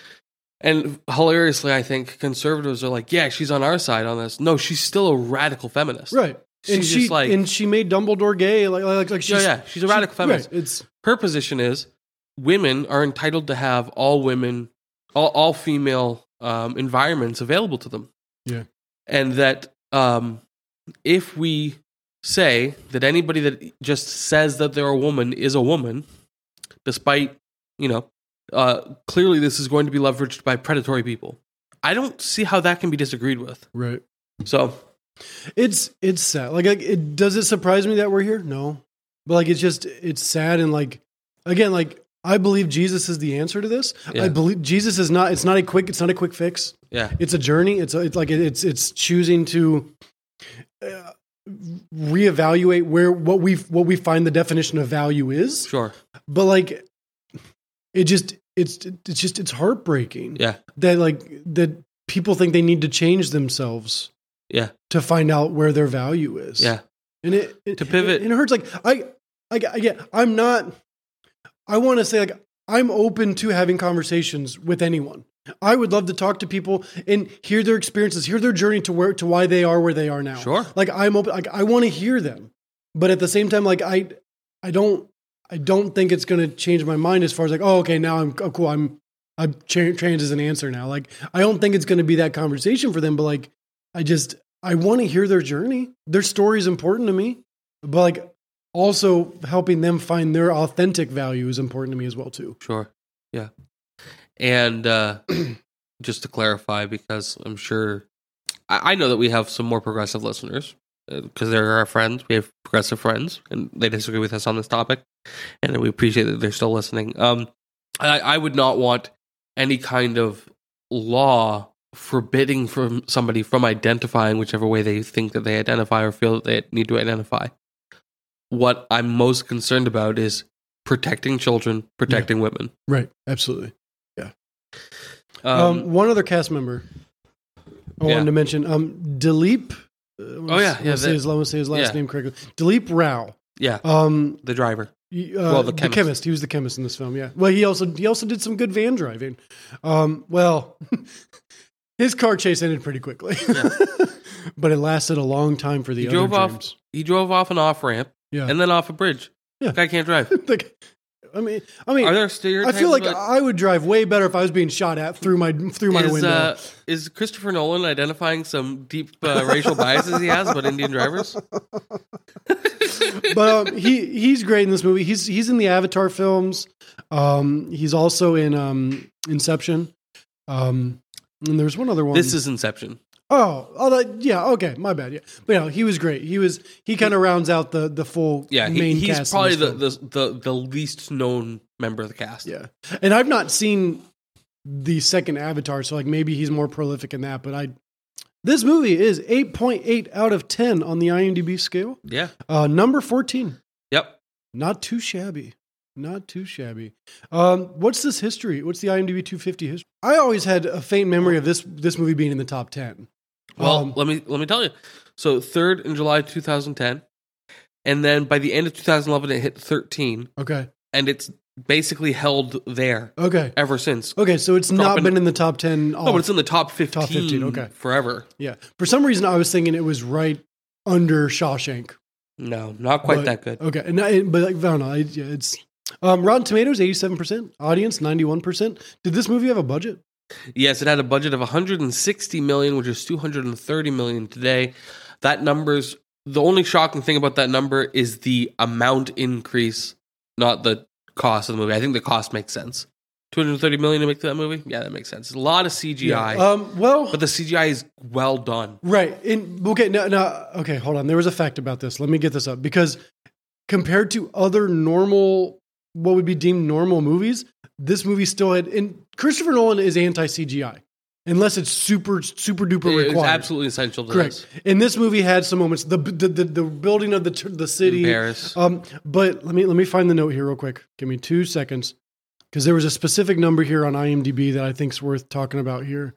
and hilariously, I think conservatives are like, yeah, she's on our side on this. No, she's still a radical feminist. right. And She's she just like, and she made Dumbledore gay. Like like like she's, yeah, yeah, she's a radical she- feminist. Right. It's Her position is women are entitled to have all women, all, all female um, environments available to them. Yeah. And that um, if we say that anybody that just says that they're a woman is a woman, despite, you know, uh, clearly this is going to be leveraged by predatory people. I don't see how that can be disagreed with. right. So, It's it's sad. Like, like it does it surprise me that we're here? No. But like it's just it's sad and like again, like I believe Jesus is the answer to this. Yeah. I believe Jesus is not it's not a quick it's not a quick fix. yeah. It's a journey. It's a, it's like it's it's choosing to uh, reevaluate where what we what we find the definition of value is. Sure. But like it just it's it's just it's heartbreaking Yeah. that like that people think they need to change themselves Yeah. to find out where their value is. Yeah. And it, it To pivot- it, it hurts. Like I, I, I get, I'm not, I want to say like, I'm open to having conversations with anyone. I would love to talk to people and hear their experiences, hear their journey to where, to why they are where they are now. Sure. Like I'm open, like I want to hear them, but at the same time, like I, I don't, I don't think it's going to change my mind as far as like, oh, okay, now I'm oh, cool. I'm, I'm cha- trans as an answer now. Like, I don't think it's going to be that conversation for them, but like, I just, I want to hear their journey. Their story is important to me, but like also helping them find their authentic value is important to me as well too. Sure. Yeah. And uh, just to clarify, because I'm sure I, I know that we have some more progressive listeners because they're our friends. We have progressive friends, and they disagree with us on this topic, and we appreciate that they're still listening. Um, I, I would not want any kind of law forbidding from somebody from identifying whichever way they think that they identify or feel that they need to identify. What I'm most concerned about is protecting children, protecting yeah. women. Right. Absolutely. Yeah. Um, Um, one other cast member I yeah. wanted to mention. Um, Dilip. Uh, Oh, yeah, yeah, Say that- his, let me say his last yeah. name correctly. Dilip Rao. yeah, Um, the driver. Uh, Well, the the, chemist. chemist. He was the chemist in this film. Yeah. Well, he also he also did some good van driving. Um, well, his car chase ended pretty quickly, Yeah. but it lasted a long time for the He other drove off. dreams. He drove off an off ramp Yeah. and then off a bridge. Yeah. Guy can't drive. like, I mean, I mean, Are there I stereotypes? feel like about- I would drive way better if I was being shot at through my through my is, window. uh, is Christopher Nolan identifying some deep uh, racial biases he has about Indian drivers? But um, he he's great in this movie. He's he's in the Avatar films. Um, he's also in um, Inception. Um, and there's one other one. This is Inception. Oh, oh, that, yeah. Okay, my bad. Yeah, but yeah, he was great. He was he kind of rounds out the the full Yeah, he, main he's cast. in probably this the, film. the, the, the least known member of the cast. Yeah, and I've not seen the second Avatar, so like maybe he's more prolific in that. But I, this movie is eight point eight out of ten on the IMDb scale. Yeah. Uh, number fourteen. Yep. Not too shabby. Not too shabby. Um, what's this history? What's the IMDb two fifty history? I always had a faint memory of this this movie being in the top ten. Well, Um, let me let me tell you. So third in July two thousand ten, and then by the end of two thousand eleven, it hit thirteen, Okay. and it's basically held there Okay. ever since. Okay. So it's not Dropping- been in the top ten. No, but it's in the top fifteen. Top fifteen, okay. Forever. Yeah. For some reason, I was thinking it was right under Shawshank. No, not quite But- that good. Okay. And I, but like, I don't know. I, yeah, it's um, Rotten Tomatoes eighty-seven percent, audience ninety-one percent. Did this movie have a budget? Yes, it had a budget of one hundred sixty million dollars, which is two hundred thirty million dollars today. That number's the only shocking thing about that number is the amount increase, not the cost of the movie. I think the cost makes sense. two hundred thirty million dollars to make that movie? Yeah, that makes sense. A lot of C G I. Yeah. Um, well, But the C G I is well done. right. In, okay. No, no. Okay. Hold on. There was a fact about this. Let me get this up because compared to other normal, what would be deemed normal movies, this movie still had. And Christopher Nolan is anti C G I unless it's super super duper It's required. absolutely essential to Correct. this. And this movie had some moments. The the the, the building of the t- the city. In Paris. Um, but let me let me find the note here real quick. Give me two seconds because there was a specific number here on IMDb that I think is worth talking about here.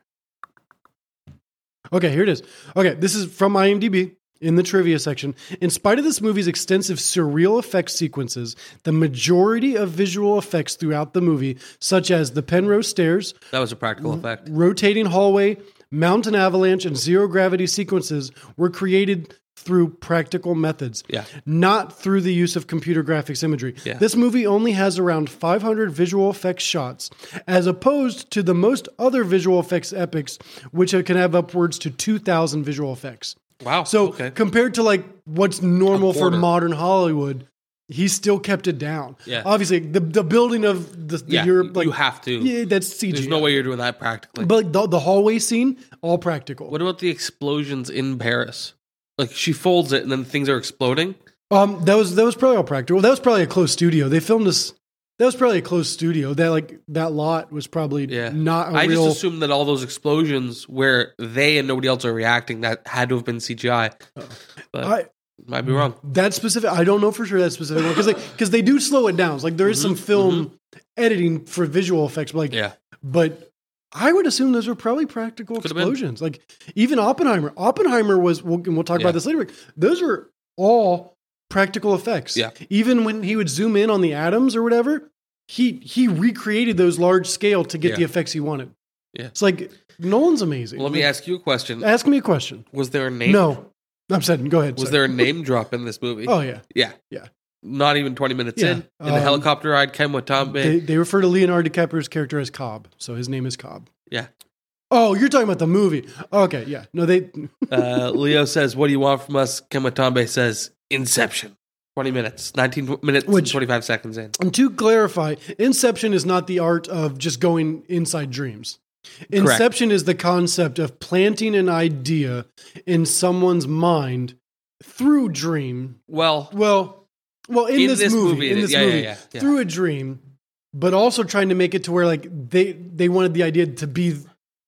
Okay, here it is. Okay, this is from IMDb in the trivia section. In spite of this movie's extensive surreal effects sequences, the majority of visual effects throughout the movie, such as the Penrose stairs, That was a practical effect. rotating hallway, mountain avalanche, and zero gravity sequences were created through practical methods, Yeah. not through the use of computer graphics imagery. Yeah. This movie only has around five hundred visual effects shots, as opposed to the most other visual effects epics, which can have upwards to two thousand visual effects. Wow. So okay. compared to like what's normal A for quarter. modern Hollywood, he still kept it down. Yeah. Obviously, the the building of the, the yeah, Europe, like you have to. yeah, that's C G I. There's no way you're doing that practically. But the, the hallway scene, all practical. What about the explosions in Paris? Like she folds it and then things are exploding. Um, that was that was probably all practical. That was probably a closed studio. They filmed this. That was probably a closed studio. That like that lot was probably Yeah. not a I real. just assumed that all those explosions where they and nobody else are reacting, that had to have been C G I. But I, might be wrong. that specific. I don't know for sure that specific one because they because they do slow it down. It's like there is some film editing for visual effects, but like Mm-hmm, Yeah. but. I would assume those were probably practical Could've been. explosions. Like even Oppenheimer. Oppenheimer was. We'll, and we'll talk Yeah. about this later. but Those were all practical effects. Yeah. Even when he would zoom in on the atoms or whatever, he he recreated those large scale to get Yeah. the effects he wanted. Yeah. It's like Nolan's amazing. Well, let me ask you a question. Ask me a question. Was there a name? No, I'm saying go ahead. Was sorry. there a name drop in this movie? Oh yeah, Yeah. yeah. Not even twenty minutes Yeah. in. In the Um, helicopter ride, Ken Watanabe. They, they refer to Leonardo DiCaprio's character as Cobb, so his name is Cobb. yeah. Oh, you're talking about the movie. Okay, yeah. No, they. Uh, Leo says, "What do you want from us?" Ken Watanabe says, "Inception." Twenty minutes, nineteen minutes, and Which- twenty-five seconds in. And to clarify, Inception is not the art of just going inside dreams. Inception is the concept of planting an idea in someone's mind through dream. Well, Well, well, in, In this, this movie, movie, in it- this yeah, yeah, movie, yeah, yeah. through a dream, but also trying to make it to where like they they wanted the idea to be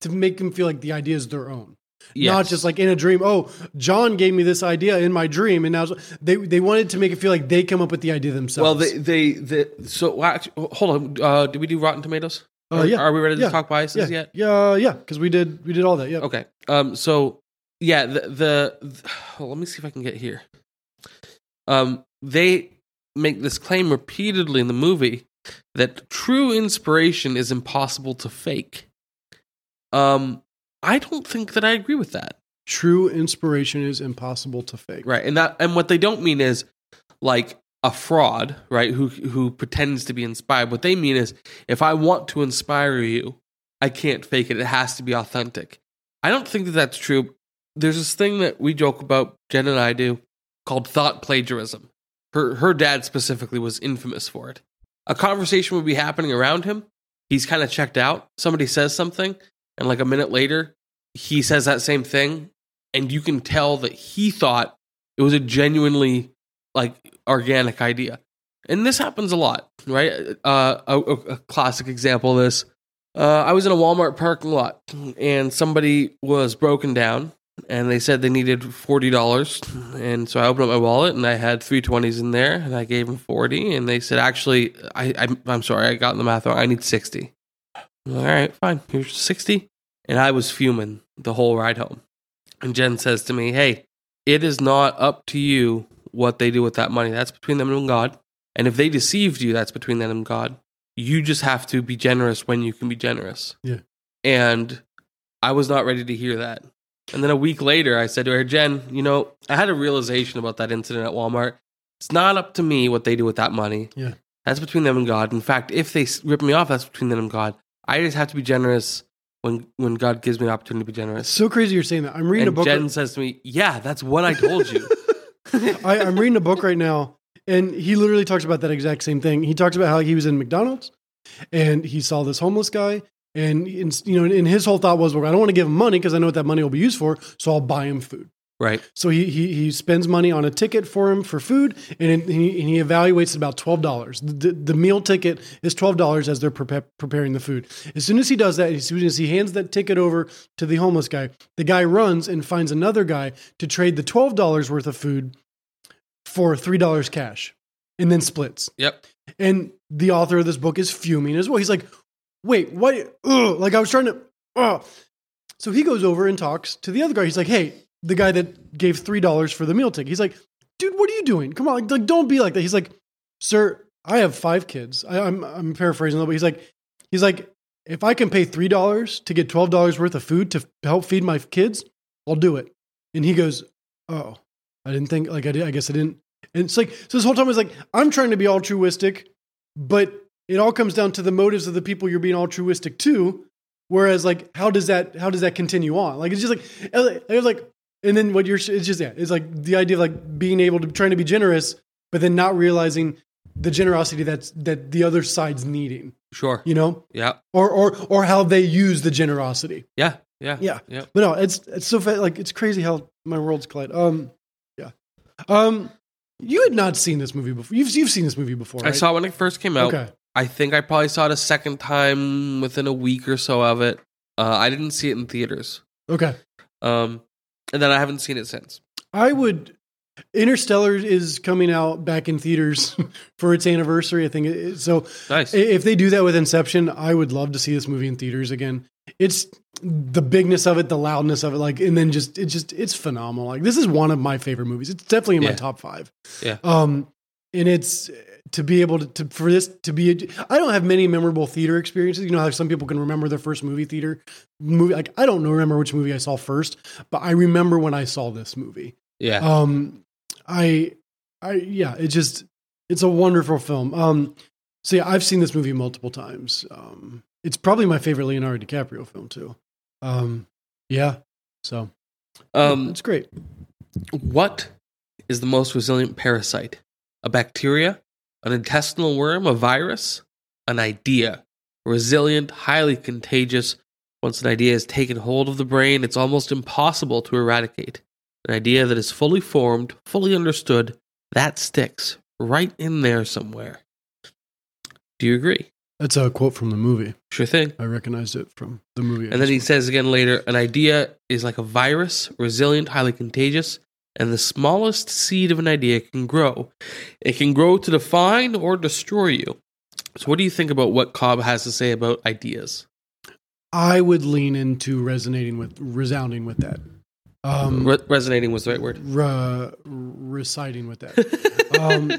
to make them feel like the idea is their own. Yes. Not just like in a dream. Oh, John gave me this idea in my dream, and now they they wanted to make it feel like they come up with the idea themselves. Well, they they, they so well, actually, hold on. Uh, did we do Rotten Tomatoes? Uh, are, yeah. are we ready to yeah. talk biases yeah. yet? Yeah, yeah, because we did we did all that. Yeah. Okay. Um. So yeah. The the, the well, let me see if I can get here. Um. They make this claim repeatedly in the movie that true inspiration is impossible to fake. Um. I don't think that I agree with that. True inspiration is impossible to fake. Right. And that and what they don't mean is like a fraud, right, who who pretends to be inspired. What they mean is if I want to inspire you, I can't fake it. It has to be authentic. I don't think that that's true. There's this thing that we joke about, Jen and I do, called thought plagiarism. Her her dad specifically was infamous for it. A conversation would be happening around him. He's kind of checked out. Somebody says something, and like a minute later, he says that same thing, and you can tell that he thought it was a genuinely like organic idea. And this happens a lot, right? Uh, a, a classic example of this. Uh, I was in a Walmart parking lot, and somebody was broken down, and they said they needed forty dollars. And so I opened up my wallet, and I had three twenties in there, and I gave them forty. And they said, actually, I, I, I'm sorry, I got in the math wrong. I need sixty. All right, fine. Here's sixty. And I was fuming the whole ride home. And Jen says to me, hey, it is not up to you what they do with that money. That's between them and God. And if they deceived you, that's between them and God. You just have to be generous when you can be generous. Yeah. And I was not ready to hear that. And then a week later, I said to her, Jen, you know, I had a realization about that incident at Walmart. It's not up to me what they do with that money. Yeah. That's between them and God. In fact, if they rip me off, that's between them and God. I just have to be generous when when God gives me an opportunity to be generous. It's so crazy you're saying that. I'm reading and a book. Jen right- says to me, yeah, that's what I told you. I, I'm reading a book right now, and he literally talks about that exact same thing. He talks about how he was in McDonald's, and he saw this homeless guy, and, and you know, and his whole thought was, well, I don't want to give him money because I know what that money will be used for, so I'll buy him food. Right. So he he he spends money on a ticket for him for food, and, it, and, he, and he evaluates it about twelve dollars. The, the meal ticket is twelve dollars as they're prepa- preparing the food. As soon as he does that, as soon as he hands that ticket over to the homeless guy, the guy runs and finds another guy to trade the twelve dollars worth of food for three dollars cash, and then splits. Yep. And the author of this book is fuming as well. He's like, wait, what? Ugh. Like I was trying to, ugh. So he goes over and talks to the other guy. He's like, hey, the guy that gave three dollars for the meal ticket. He's like, dude, what are you doing? Come on, like, don't be like that. He's like, sir, I have five kids. I, I'm, I'm paraphrasing a little bit. He's like, he's like, if I can pay three dollars to get twelve dollars worth of food to help feed my kids, I'll do it. And he goes, oh, I didn't think, like, I did, I guess I didn't. And it's like, so this whole time I was like, I'm trying to be altruistic, but it all comes down to the motives of the people you're being altruistic to. Whereas, like, how does that, how does that continue on? Like, it's just like, it was like, and then what you're, it's just, yeah, it's like the idea of like being able to, trying to be generous, but then not realizing the generosity that's, that the other side's needing. Sure. You know? Yeah. Or, or, or how they use the generosity. Yeah. Yeah. Yeah. Yeah. But no, it's, it's so fa- like, it's crazy how my worlds collide. Um, yeah. Um, you had not seen this movie before. You've, you've seen this movie before, I right? saw it when it first came out. Okay. I think I probably saw it a second time within a week or so of it. Uh, I didn't see it in theaters. Okay. Um, and then I haven't seen it since. I would. Interstellar is coming out back in theaters for its anniversary. I think it, so. Nice. If they do that with Inception, I would love to see this movie in theaters again. It's the bigness of it, the loudness of it, like, and then just it just it's phenomenal. Like, this is one of my favorite movies. It's definitely in Yeah. my top five. Yeah. Um, and it's to be able to, to for this to be. A, I don't have many memorable theater experiences. You know how some people can remember their first movie theater movie. Like, I don't know remember which movie I saw first, but I remember when I saw this movie. Yeah. Um, I, I, yeah, it just, it's a wonderful film. Um, so yeah, I've seen this movie multiple times. Um, it's probably my favorite Leonardo DiCaprio film too. Um, yeah. So, Um, it's great. What is the most resilient parasite? A bacteria, an intestinal worm, a virus, an idea? Resilient, highly contagious. Once an idea has taken hold of the brain, it's almost impossible to eradicate. An idea that is fully formed, fully understood, that sticks right in there somewhere. Do you agree? That's a quote from the movie. Sure thing. I recognized it from the movie. And then he says again later, an idea is like a virus, resilient, highly contagious, and the smallest seed of an idea can grow. It can grow to define or destroy you. So what do you think about what Cobb has to say about ideas? I would lean into resonating with, resounding with that. Um, Re- resonating was the right word. Re- reciting with that. um,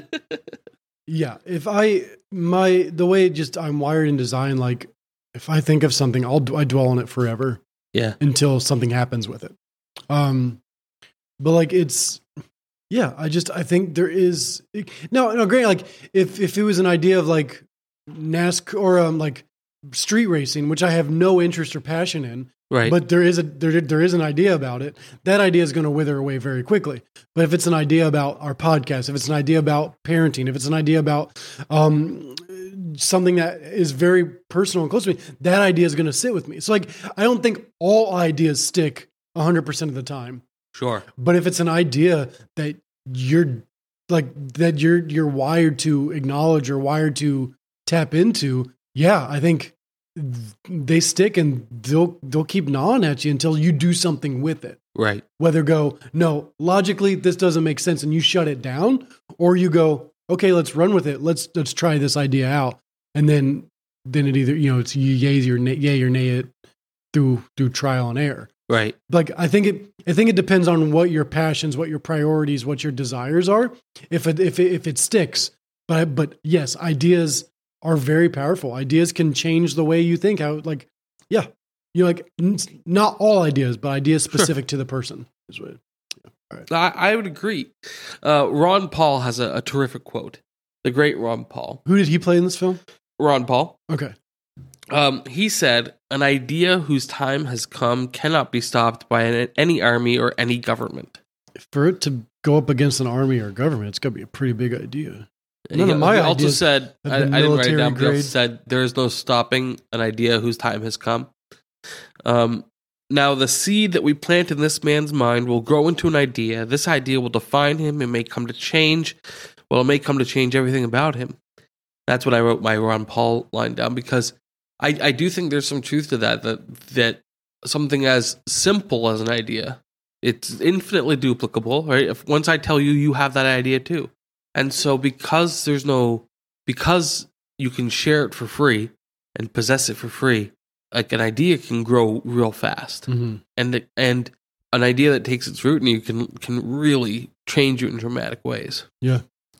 yeah, if I my the way just I'm wired in design, like if I think of something, I'll I dwell on it forever. Yeah, until something happens with it. Um, but like it's yeah, I just I think there is no no great like if if it was an idea of like NASCAR or um like street racing, which I have no interest or passion in. Right. But there is a there there is an idea about it. That idea is going to wither away very quickly. But if it's an idea about our podcast, if it's an idea about parenting, if it's an idea about um, something that is very personal and close to me, that idea is going to sit with me. So like, I don't think all ideas stick one hundred percent of the time. Sure. But if it's an idea that you're like that you're you're wired to acknowledge or wired to tap into, yeah, I think they stick and they'll they'll keep gnawing at you until you do something with it. Right. Whether go, no, logically this doesn't make sense and you shut it down, or you go, okay, let's run with it. Let's let's try this idea out. And then then it either, you know, it's yay or nay, yay or nay it through through trial and error. Right. Like I think it I think it depends on what your passions, what your priorities, what your desires are. If it if it, if it sticks. But but yes, ideas are very powerful. Ideas can change the way you think. How like, yeah, you know, like n- not all ideas, but ideas specific sure. to the person. Is what. Yeah. All right. I, I would agree. Uh, Ron Paul has a, a terrific quote. The great Ron Paul. Who did he play in this film? Ron Paul. Okay. Um, he said, "An idea whose time has come cannot be stopped by an, any army or any government." For it to go up against an army or government, it's got to be a pretty big idea. None he, of my he also said, I, I didn't write it down, but he also said, there is no stopping an idea whose time has come. Um, now, the seed that we plant in this man's mind will grow into an idea. This idea will define him. It may come to change. Well, it may come to change everything about him. That's what I wrote my Ron Paul line down, because I, I do think there's some truth to that, that, that something as simple as an idea, it's infinitely duplicable, right? If once I tell you, you have that idea too. And so because there's no, because you can share it for free and possess it for free, like an idea can grow real fast. Mm-hmm. And and an idea that takes its root in you can can really change you in dramatic ways. Yeah.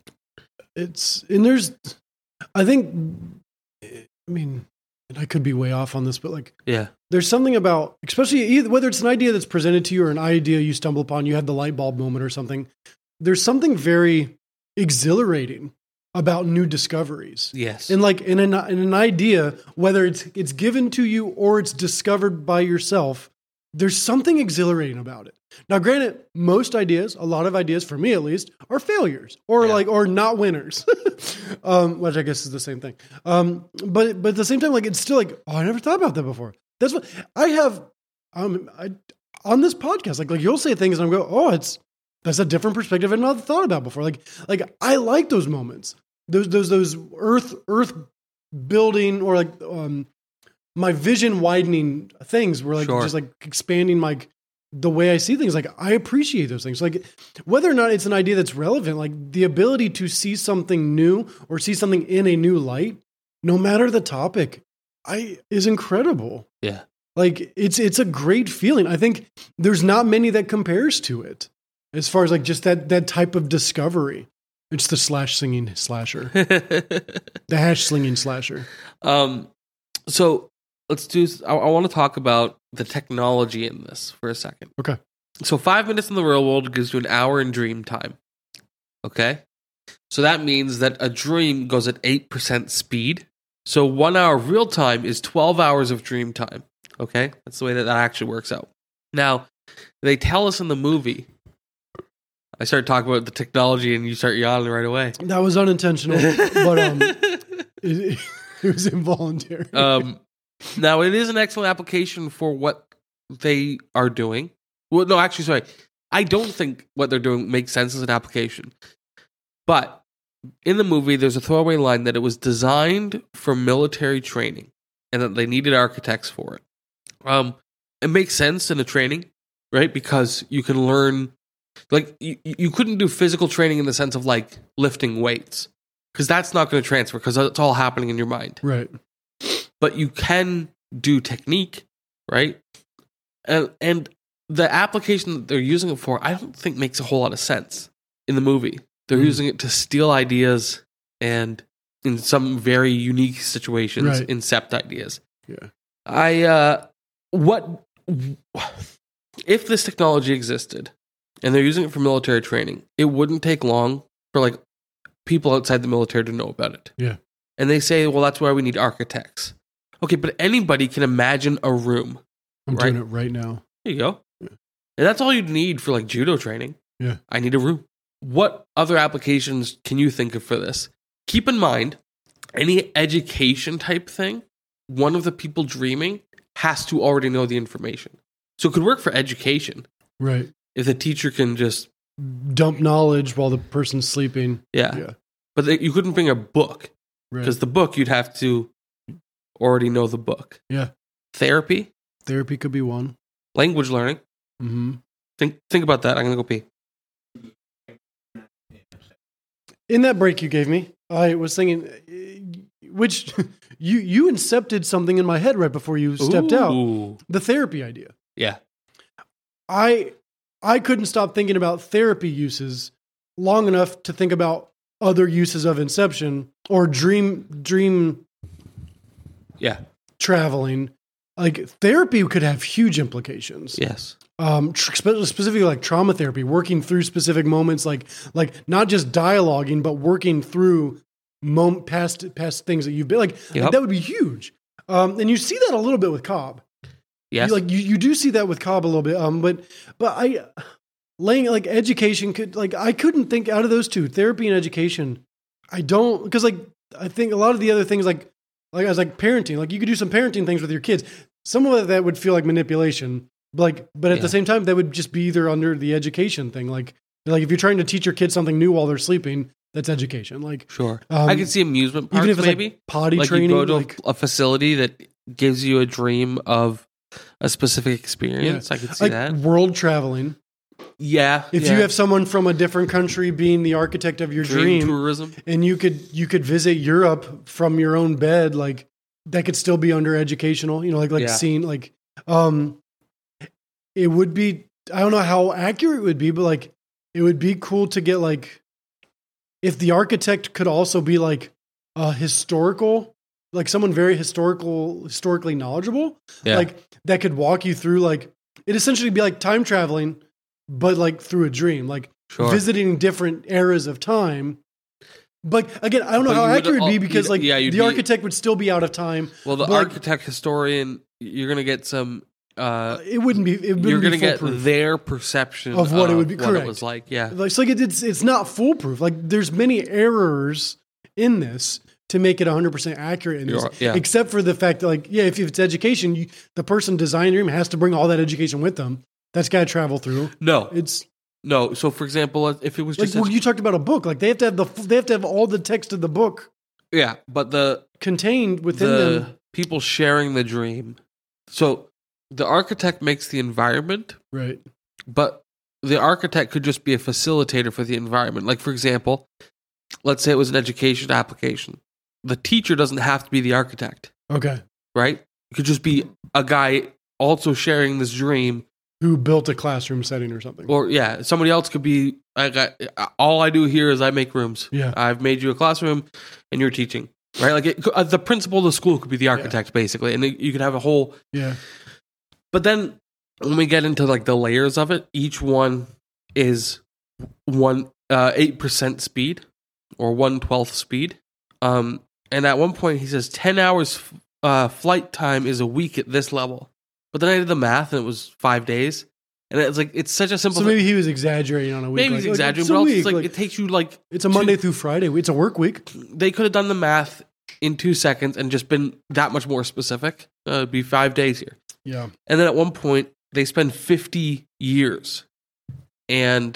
It's, and there's, I think, I mean, and I could be way off on this, but like, yeah, there's something about, especially either, whether it's an idea that's presented to you or an idea you stumble upon, you had the light bulb moment or something, there's something very exhilarating about new discoveries. Yes. And like in an, in an idea, whether it's it's given to you or it's discovered by yourself, there's something exhilarating about it. Now, granted, most ideas, a lot of ideas, for me at least, are failures or yeah. like or not winners, um, which I guess is the same thing. Um, but but at the same time, like it's still like, oh, I never thought about that before. That's what I have um, I, on this podcast. Like like you'll say things and I'm go, oh, it's. That's a different perspective I've not thought about before. Like, like I like those moments, those, those, those earth, earth building or like, um, my vision widening things were like sure. just like expanding my, the way I see things. Like I appreciate those things. Like whether or not it's an idea that's relevant, like the ability to see something new or see something in a new light, no matter the topic, I is incredible. Yeah. Like it's, it's a great feeling. I think there's not many that compares to it. As far as like just that that type of discovery, it's the slash singing slasher, the hash slinging slasher. Um, so let's do. I, I want to talk about the technology in this for a second. Okay. So five minutes in the real world gives you an hour in dream time. Okay. So that means that a dream goes at eight percent speed. So one hour of real time is twelve hours of dream time. Okay, that's the way that that actually works out. Now they tell us in the movie. I started talking about the technology and you start yawning right away. That was unintentional, but um, it, it was involuntary. um, now, it is an excellent application for what they are doing. Well, no, actually, sorry. I don't think what they're doing makes sense as an application. But in the movie, there's a throwaway line that it was designed for military training and that they needed architects for it. Um, it makes sense in the training, right? Because you can learn, like, you, you couldn't do physical training in the sense of, like, lifting weights, because that's not going to transfer, because it's all happening in your mind. Right. But you can do technique, right? And, and the application that they're using it for, I don't think makes a whole lot of sense in the movie. They're mm. using it to steal ideas and, in some very unique situations, right. incept ideas. Yeah. I, uh, what, if this technology existed and they're using it for military training, it wouldn't take long for, like, people outside the military to know about it. Yeah. And they say, well, that's why we need architects. Okay, but anybody can imagine a room. I'm right? doing it right now. There you go. Yeah. And that's all you'd need for, like, judo training. Yeah. I need a room. What other applications can you think of for this? Keep in mind, any education type thing, one of the people dreaming has to already know the information. So it could work for education. Right. If the teacher can just dump knowledge while the person's sleeping. Yeah. Yeah. But they, you couldn't bring a book. Because Right. the book, you'd have to already know the book. Yeah. Therapy, Therapy could be one. language learning. Mm-hmm. Think think about that. I'm going to go pee. In that break you gave me, I was thinking, uh, which you you incepted something in my head right before you stepped out. Ooh. The therapy idea. Yeah. I I couldn't stop thinking about therapy uses long enough to think about other uses of Inception or dream dream Yeah. traveling. Like therapy could have huge implications. Yes. Um, tr- spe- specifically like trauma therapy, working through specific moments, like like not just dialoguing, but working through mom- past past things that you've been like, Yep. like that would be huge. Um, and you see that a little bit with Cobb. Yes. You, like you, you do see that with Cobb a little bit. Um, but but I laying like education could like I couldn't think out of those two, therapy and education. I don't because like I think a lot of the other things like like I was like parenting, like you could do some parenting things with your kids. Some of that would feel like manipulation. Like, but at Yeah. the same time, that would just be either under the education thing. Like, like if you're trying to teach your kids something new while they're sleeping, that's education. Like, Sure. Um, I could see amusement parks even if it's maybe. like potty Like training, you go to like, a facility that gives you a dream of a specific experience. I could see like that. world traveling. Yeah. If yeah. you have someone from a different country being the architect of your dream, dream, tourism. and you could you could visit Europe from your own bed, like that could still be under educational. You know, like like Yeah. seeing like um, it would be. I don't know how accurate it would be, but like it would be cool to get like if the architect could also be like a historical, like someone very historical, historically knowledgeable, Yeah. like that could walk you through like it essentially be like time traveling, but like through a dream, like Sure. visiting different eras of time. But again, I don't know But how you would accurate it'd be al- because you'd- like yeah, you'd the be- architect would still be out of time. Well, the but, like, architect historian, you're going to get some. Uh, it wouldn't be. It wouldn't you're be going to get foolproof. their perception Of what it would be, what correct. it was like. Yeah. Like, so like it, it's it's not foolproof. Like there's many errors in this to make it one hundred percent accurate in this, You're- yeah. except for the fact that like yeah, if it's education, you, the person designing your room has to bring all that education with them. That's got to travel through. No. It's No. So, for example, if it was like just well, edu- you talked about a book. Like they have to have the they have to have all the text of the book yeah, but the contained within the them. people sharing the dream. So the architect makes the environment, Right. but the architect could just be a facilitator for the environment. Like, for example, let's say it was an education application. The teacher doesn't have to be the architect, Okay. right? It could just be a guy also sharing this dream. Who built a classroom setting or something? Or, yeah, somebody else could be, like, I, all I do here is I make rooms. Yeah. I've made you a classroom and you're teaching, right? Like, it, uh, the principal of the school could be the architect, basically. And it, you could have a whole... Yeah. But then when we get into like the layers of it, each one is one uh, eight percent speed or one twelfth speed. Um, and at one point he says ten hours uh, flight time is a week at this level. But then I did the math and it was five days. And it's like it's such a simple. So maybe he was exaggerating on a week. maybe like, he's like, exaggerating, it's but a also week, it's like, like, it takes you like it's a two- Monday through Friday. It's a work week. They could have done the math in two seconds and just been that much more specific. Uh, it'd be five days here. Yeah. And then at one point, they spend fifty years. And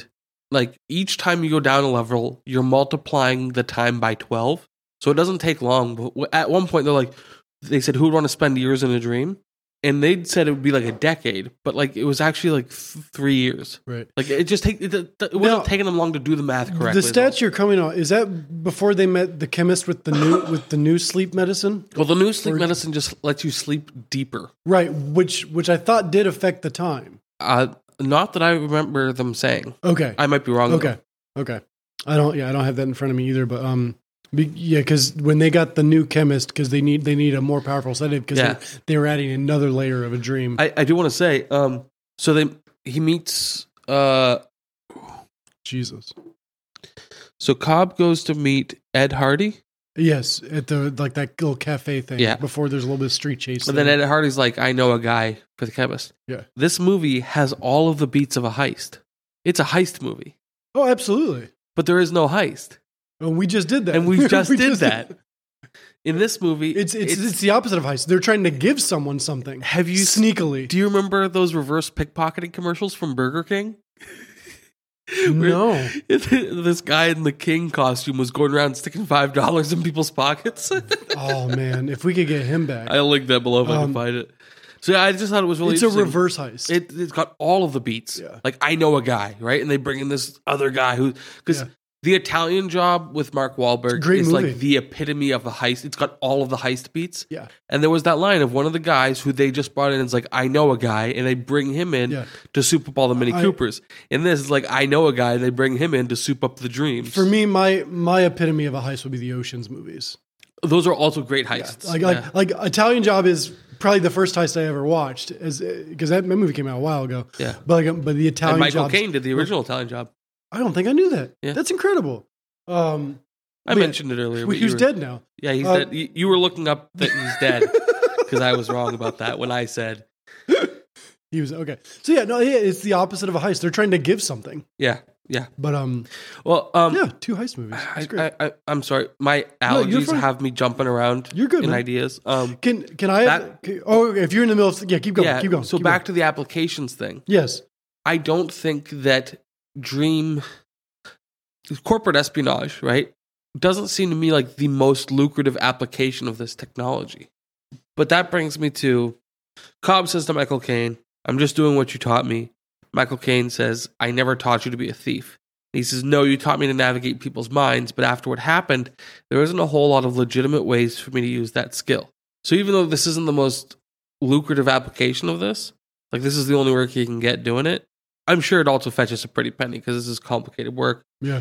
like each time you go down a level, you're multiplying the time by twelve. So it doesn't take long. But at one point, they're like, they said, who would want to spend years in a dream? And they said it would be like a decade, but like it was actually like th- three years. Right. Like it just take it, it wasn't Now, taking them long to do the math correctly. The stats you're coming on, is that before they met the chemist with the new with the new sleep medicine? Well, the new sleep Or- medicine just lets you sleep deeper. Right, which which I thought did affect the time. Uh, not that I remember them saying. Okay. I might be wrong. Okay. Okay. I don't yeah, I don't have that in front of me either, but um be, yeah, because when they got the new chemist, because they need they need a more powerful sedative, because Yeah. they, they were adding another layer of a dream. I, I do want to say, um, so they he meets. Uh, Jesus. so Cobb goes to meet Ed Hardy, Yes, at the like that little cafe thing. Yeah. Before there's a little bit of street chase. and then thing. Ed Hardy's like, "I know a guy for the chemist." Yeah. This movie has all of the beats of a heist. It's a heist movie, Oh, absolutely. but there is no heist, And we just did that. and we just did just that. In this movie, It's it's, it's the opposite of heist. They're trying to give someone something. Have you sneakily? Do you remember those reverse pickpocketing commercials from Burger King? Where No. This guy in the king costume was going around sticking five dollars in people's pockets. Oh man, if we could get him back. I'll link that below if I Um, can find it. So yeah, I just thought it was really It's a interesting. reverse heist. It, it's got all of the beats. Yeah. Like, I know a guy, right? And they bring in this other guy who, because Yeah. the Italian Job with Mark Wahlberg great is movie. like the epitome of the heist. It's got all of the heist beats. Yeah. And there was that line of one of the guys who they just brought in. It's like, I know a guy, and they bring him in Yeah. to soup up all the Mini I- Coopers. And this is like, I know a guy, and they bring him in to soup up the dreams. For me, my my epitome of a heist would be the Ocean's movies. Those are also great heists. Like Yeah. like like Italian Job is probably the first heist I ever watched, as because that movie came out a while ago. Yeah. But like, but the Italian and Michael Jobs- Caine did the original Italian Job. I don't think I knew that. Yeah. That's incredible. Um, I but- mentioned it earlier. but Who's you were- dead now? Yeah, he's Uh, dead. You, you were looking up that he's dead because I was wrong about that when I said, He was okay. So yeah, no, yeah, it's the opposite of a heist. They're trying to give something, yeah, yeah. but um, Well, um, yeah, two heist movies. It's I, great. I, I, I'm sorry. My No, you're allergies fine. have me jumping around. You're good, in man. ideas. Um, can can I? Have, that- can- oh, if you're in the middle of yeah, keep going. yeah. keep going. So keep back going. to the applications thing. yes, I don't think that Dream corporate espionage, right, doesn't seem to me like the most lucrative application of this technology. But that brings me to Cobb says to Michael Caine, I'm just doing what you taught me. Michael Caine says, I never taught you to be a thief. And he says, no, you taught me to navigate people's minds, but after what happened, there isn't a whole lot of legitimate ways for me to use that skill. So even though this isn't the most lucrative application of this, like this is the only work you can get doing it, I'm sure it also fetches a pretty penny because this is complicated work. yeah.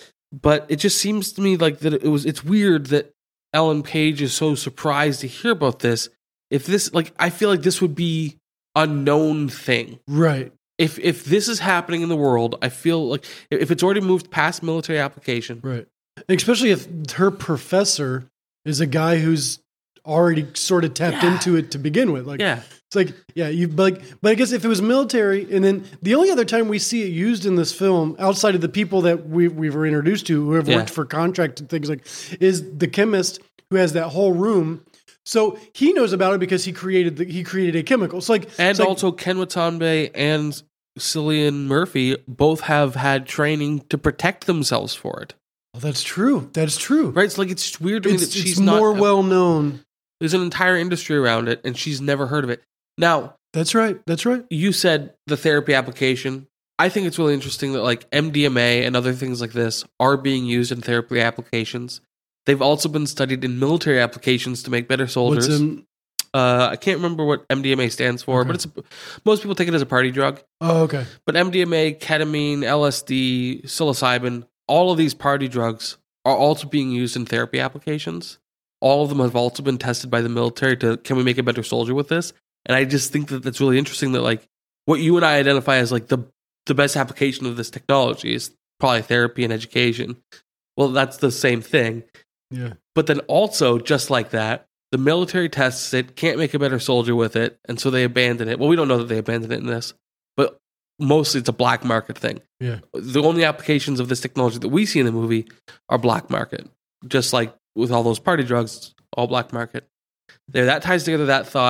But it just seems to me like that it was it's weird that Ellen Page is so surprised to hear about this. If this like I feel like this would be a known thing. Right. If if this is happening in the world, I feel like if it's already moved past military application. Right. Especially if her professor is a guy who's already sort of tapped Yeah. into it to begin with. Like, Yeah. it's like, yeah, you but like, but I guess if it was military, and then the only other time we see it used in this film, outside of the people that we we were introduced to, who have Yeah. worked for contract and things like, is the chemist who has that whole room. So he knows about it because he created the, he created a chemical. It's like And it's like- also Ken Watanabe and Cillian Murphy both have had training to protect themselves for it. oh, that's true. That's true. Right? It's like it's just weird to me It's, that she's it's not more well known. There's an entire industry around it, and she's never heard of it. Now, That's right. That's right. you said the therapy application. I think it's really interesting that like M D M A and other things like this are being used in therapy applications. They've also been studied in military applications to make better soldiers. What's in? uh, I can't remember what M D M A stands for, Okay. but it's a, most people take it as a party drug. Oh, okay. But M D M A, ketamine, L S D, psilocybin, all of these party drugs are also being used in therapy applications. All of them have also been tested by the military to, can we make a better soldier with this? And I just think that that's really interesting that like what you and I identify as like the, the best application of this technology is probably therapy and education. Well, that's the same thing. Yeah. But then also, just like that, the military tests it, can't make a better soldier with it, and so they abandon it. Well, we don't know that they abandoned it in this, but mostly it's a black market thing. Yeah. The only applications of this technology that we see in the movie are black market, just like with all those party drugs, all black market. There, that ties together that thought.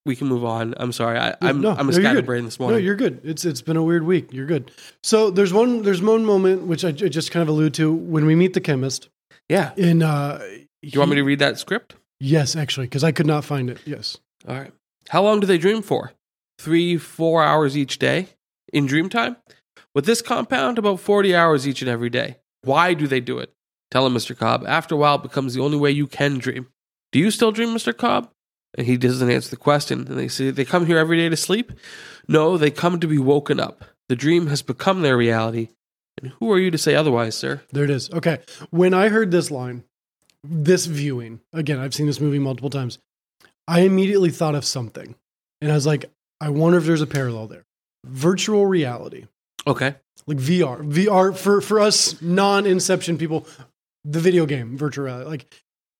we can move on. I'm sorry. I, I'm no, I'm a no, you're good. scatterbrain this morning. No, you're good. It's it's been a weird week. You're good. So there's one there's one moment which I j- just kind of allude to when we meet the chemist. Yeah. In uh, Do you want me to read that script? Yes, actually, because I could not find it. Yes. All right. How long do they dream for? Three, four hours each day in dream time? With this compound, about forty hours each and every day. Why do they do it? Tell him, Mister Cobb. After a while, it becomes the only way you can dream. Do you still dream, Mister Cobb? And he doesn't answer the question. And they say, they come here every day to sleep? No, they come to be woken up. The dream has become their reality. And who are you to say otherwise, sir? There it is. Okay. When I heard this line, this viewing, again, I've seen this movie multiple times, I immediately thought of something. And I was like, I wonder if there's a parallel there. Virtual reality. Okay. Like V R. V R, for, for us non-Inception people, the video game, virtual reality. Like,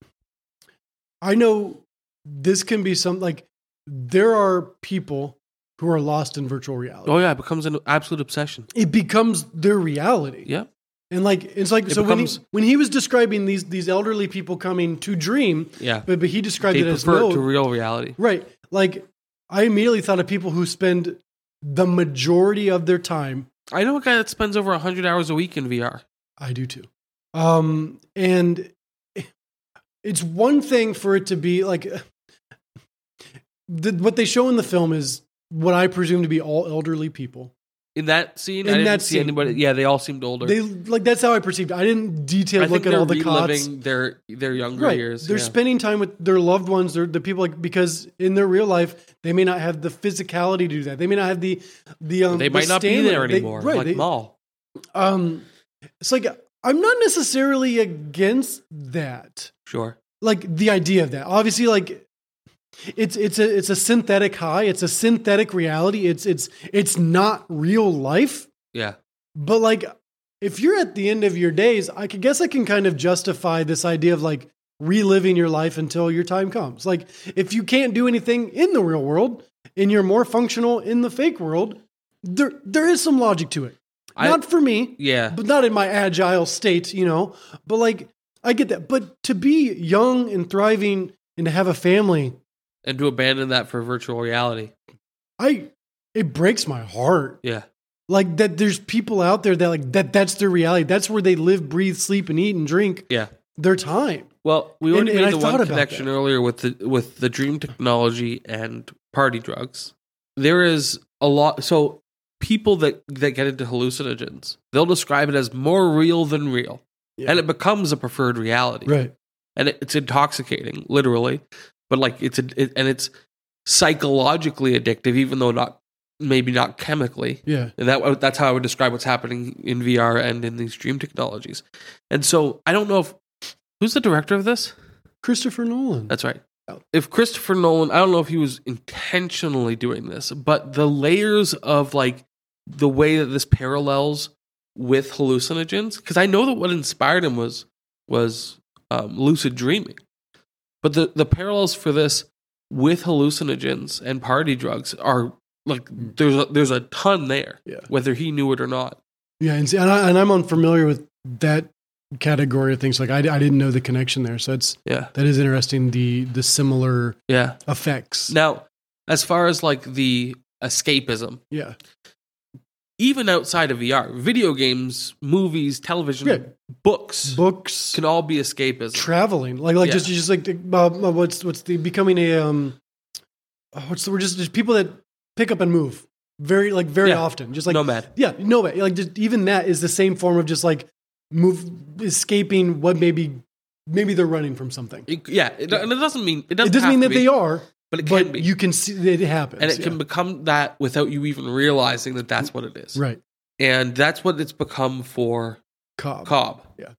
I know this can be some, like, there are people who are lost in virtual reality. Oh, yeah. It becomes an absolute obsession. It becomes their reality. Yeah. And like it's like It so becomes- when he when he was describing these these elderly people coming to dream, Yeah. but but he described They it as prefer no, it to real reality. right. Like I immediately thought of people who spend the majority of their time. I know a guy that spends over one hundred hours a week in V R. I do too. Um, and it's one thing for it to be like the, what they show in the film is what I presume to be all elderly people. In that scene, In I didn't that see scene. anybody. Yeah, they all seemed older. They like that's how I perceived it. I didn't detail I think look at they're all the cots. reliving their their younger Right. years. They're yeah. spending time with their loved ones, they're the people like because in their real life they may not have the physicality to do that. They may not have the the um They the might not be stamina. there They- anymore. right, like they- Maul. Um it's like I'm not necessarily against that. Sure. Like the idea of that. Obviously like it's it's a it's a synthetic high, it's a synthetic reality. It's it's it's not real life. Yeah. But like, if you're at the end of your days, I could guess I can kind of justify this idea of like reliving your life until your time comes. Like, if you can't do anything in the real world and you're more functional in the fake world, there there is some logic to it. I- Not for me, Yeah. but not in my agile state, you know. But like, I get that. But to be young and thriving and to have a family, And to abandon that for virtual reality. I it breaks my heart. Yeah. Like that, there's people out there that like that. That's their reality. That's where they live, breathe, sleep, and eat and drink Yeah. their time. Well, we already And- and made I the thought one about connection that. earlier with the with the dream technology and party drugs. There is a lot. So people that that get into hallucinogens, they'll describe it as more real than real, Yeah. and it becomes a preferred reality. Right. And it, it's intoxicating, literally, but like it's a, it, and it's psychologically addictive, even though not maybe not chemically. Yeah. And that that's how I would describe what's happening in V R and in these dream technologies. And so I don't know if who's the director of this? Christopher Nolan. That's right. If Christopher Nolan, I don't know if he was intentionally doing this, but the layers of like the way that this parallels with hallucinogens, because I know that what inspired him was was um, lucid dreaming, but the the parallels for this with hallucinogens and party drugs are like there's a, there's a ton there, Yeah. whether he knew it or not. Yeah, and, see, and, I, and I'm unfamiliar with that category of things. Like I, I didn't know the connection there, so it's Yeah, that is interesting. The the similar yeah. effects. Now, as far as like the escapism, Yeah, even outside of V R, video games, movies, television, Yeah. books books, can all be escapism. traveling, like like Yeah. just just like the, uh, uh, what's what's the becoming a um, oh, what's the word? Just just people that pick up and move very like very Yeah. often, just like Nomad. Yeah, nomad. Like just even that is the same form of just like move escaping what maybe maybe they're running from something. It- yeah, it, and it doesn't mean it It doesn't, doesn't have mean to that be, they are, but it can but be, you can see that it happens, and it yeah. can become that without you even realizing that that's what it is. right. And that's what it's become for Cobb. Cobb.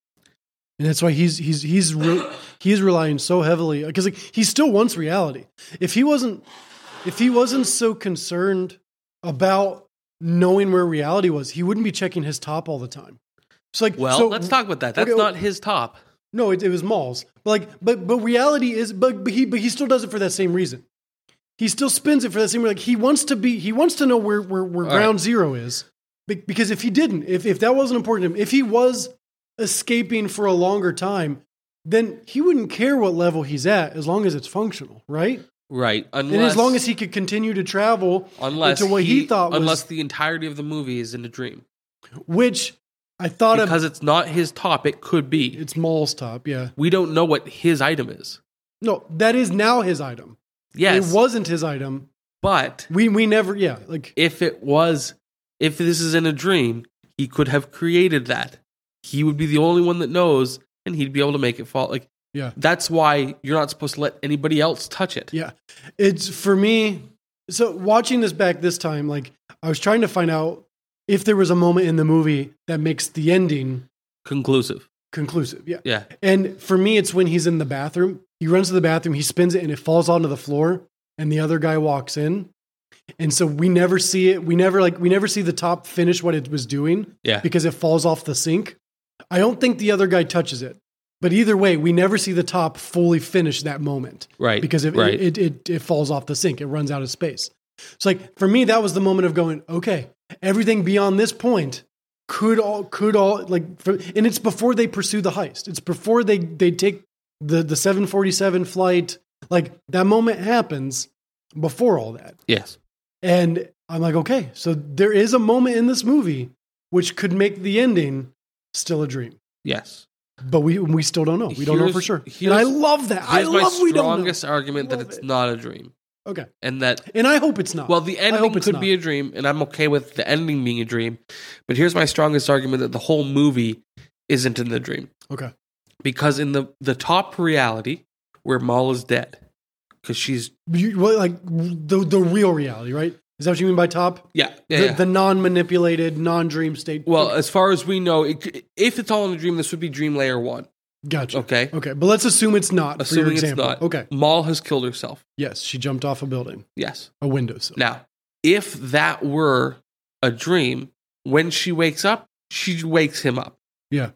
And that's why he's he's he's re- he's relying so heavily because like, he still wants reality. If he wasn't if he wasn't so concerned about knowing where reality was, he wouldn't be checking his top all the time. It's like Well, so- let's talk about that. That's okay, not his top. No, it, it was Maul's. But like, but but reality is, but, but he but he still does it for that same reason. He still spins it for that same reason. Like he wants to be, he wants to know where where, where All ground right. zero is. Be- Because if he didn't, if if that wasn't important to him, if he was escaping for a longer time, then he wouldn't care what level he's at as long as it's functional, right? Right. Unless, and as long as he could continue to travel unless into what he, he thought was... Unless the entirety of the movie is in a dream. Which I thought Because of... it's not his top, it could be. It's Maul's top, yeah. We don't know what his item is. No, that is now his item. Yes. It wasn't his item. But... We we never... Yeah, like... If it was... If this is in a dream, he could have created that. He would be the only one that knows, and he'd be able to make it fall. Like... Yeah. That's why you're not supposed to let anybody else touch it. Yeah. It's for me. So watching this back this time, like I was trying to find out if there was a moment in the movie that makes the ending conclusive. Conclusive. Yeah. Yeah. And for me, it's when he's in the bathroom. He runs to the bathroom, he spins it and it falls onto the floor and the other guy walks in. And so we never see it. We never like, we never see the top finish what it was doing. Yeah. Because it falls off the sink. I don't think the other guy touches it. But either way, we never see the top fully finish that moment. Right. Because it, right. it, it, it, it falls off the sink. It runs out of space. So like, for me, that was the moment of going, okay, everything beyond this point could all, could all like, for, and it's before they pursue the heist. It's before they, they take the, the seven forty-seven flight. Like that moment happens before all that. Yes. And I'm like, okay, so there is a moment in this movie which could make the ending still a dream. Yes. But we we still don't know. We don't know for sure. And I love that. I Here's love my we don't know. strongest argument that it's it. not a dream. Okay. And that And I hope it's not. Well, the I hope ending it's could not. be a dream, and I'm okay with the ending being a dream. But here's my strongest argument that the whole movie isn't in the dream. Okay. Because in the, the top reality, where Maul is dead, because she's You, well, like the the real reality, right? Is that what you mean by top? yeah, yeah, the, yeah. the non-manipulated, non-dream state. Well, as far as we know, it, c- if it's all in a dream, this would be Dream Layer One. Gotcha. Okay. Okay, but let's assume it's not. Assuming for your it's example. not. Okay. Maul has killed herself. Yes, she jumped off a building, Yes. a windowsill. Now, if that were a dream, when she wakes up, she wakes him up. Yeah.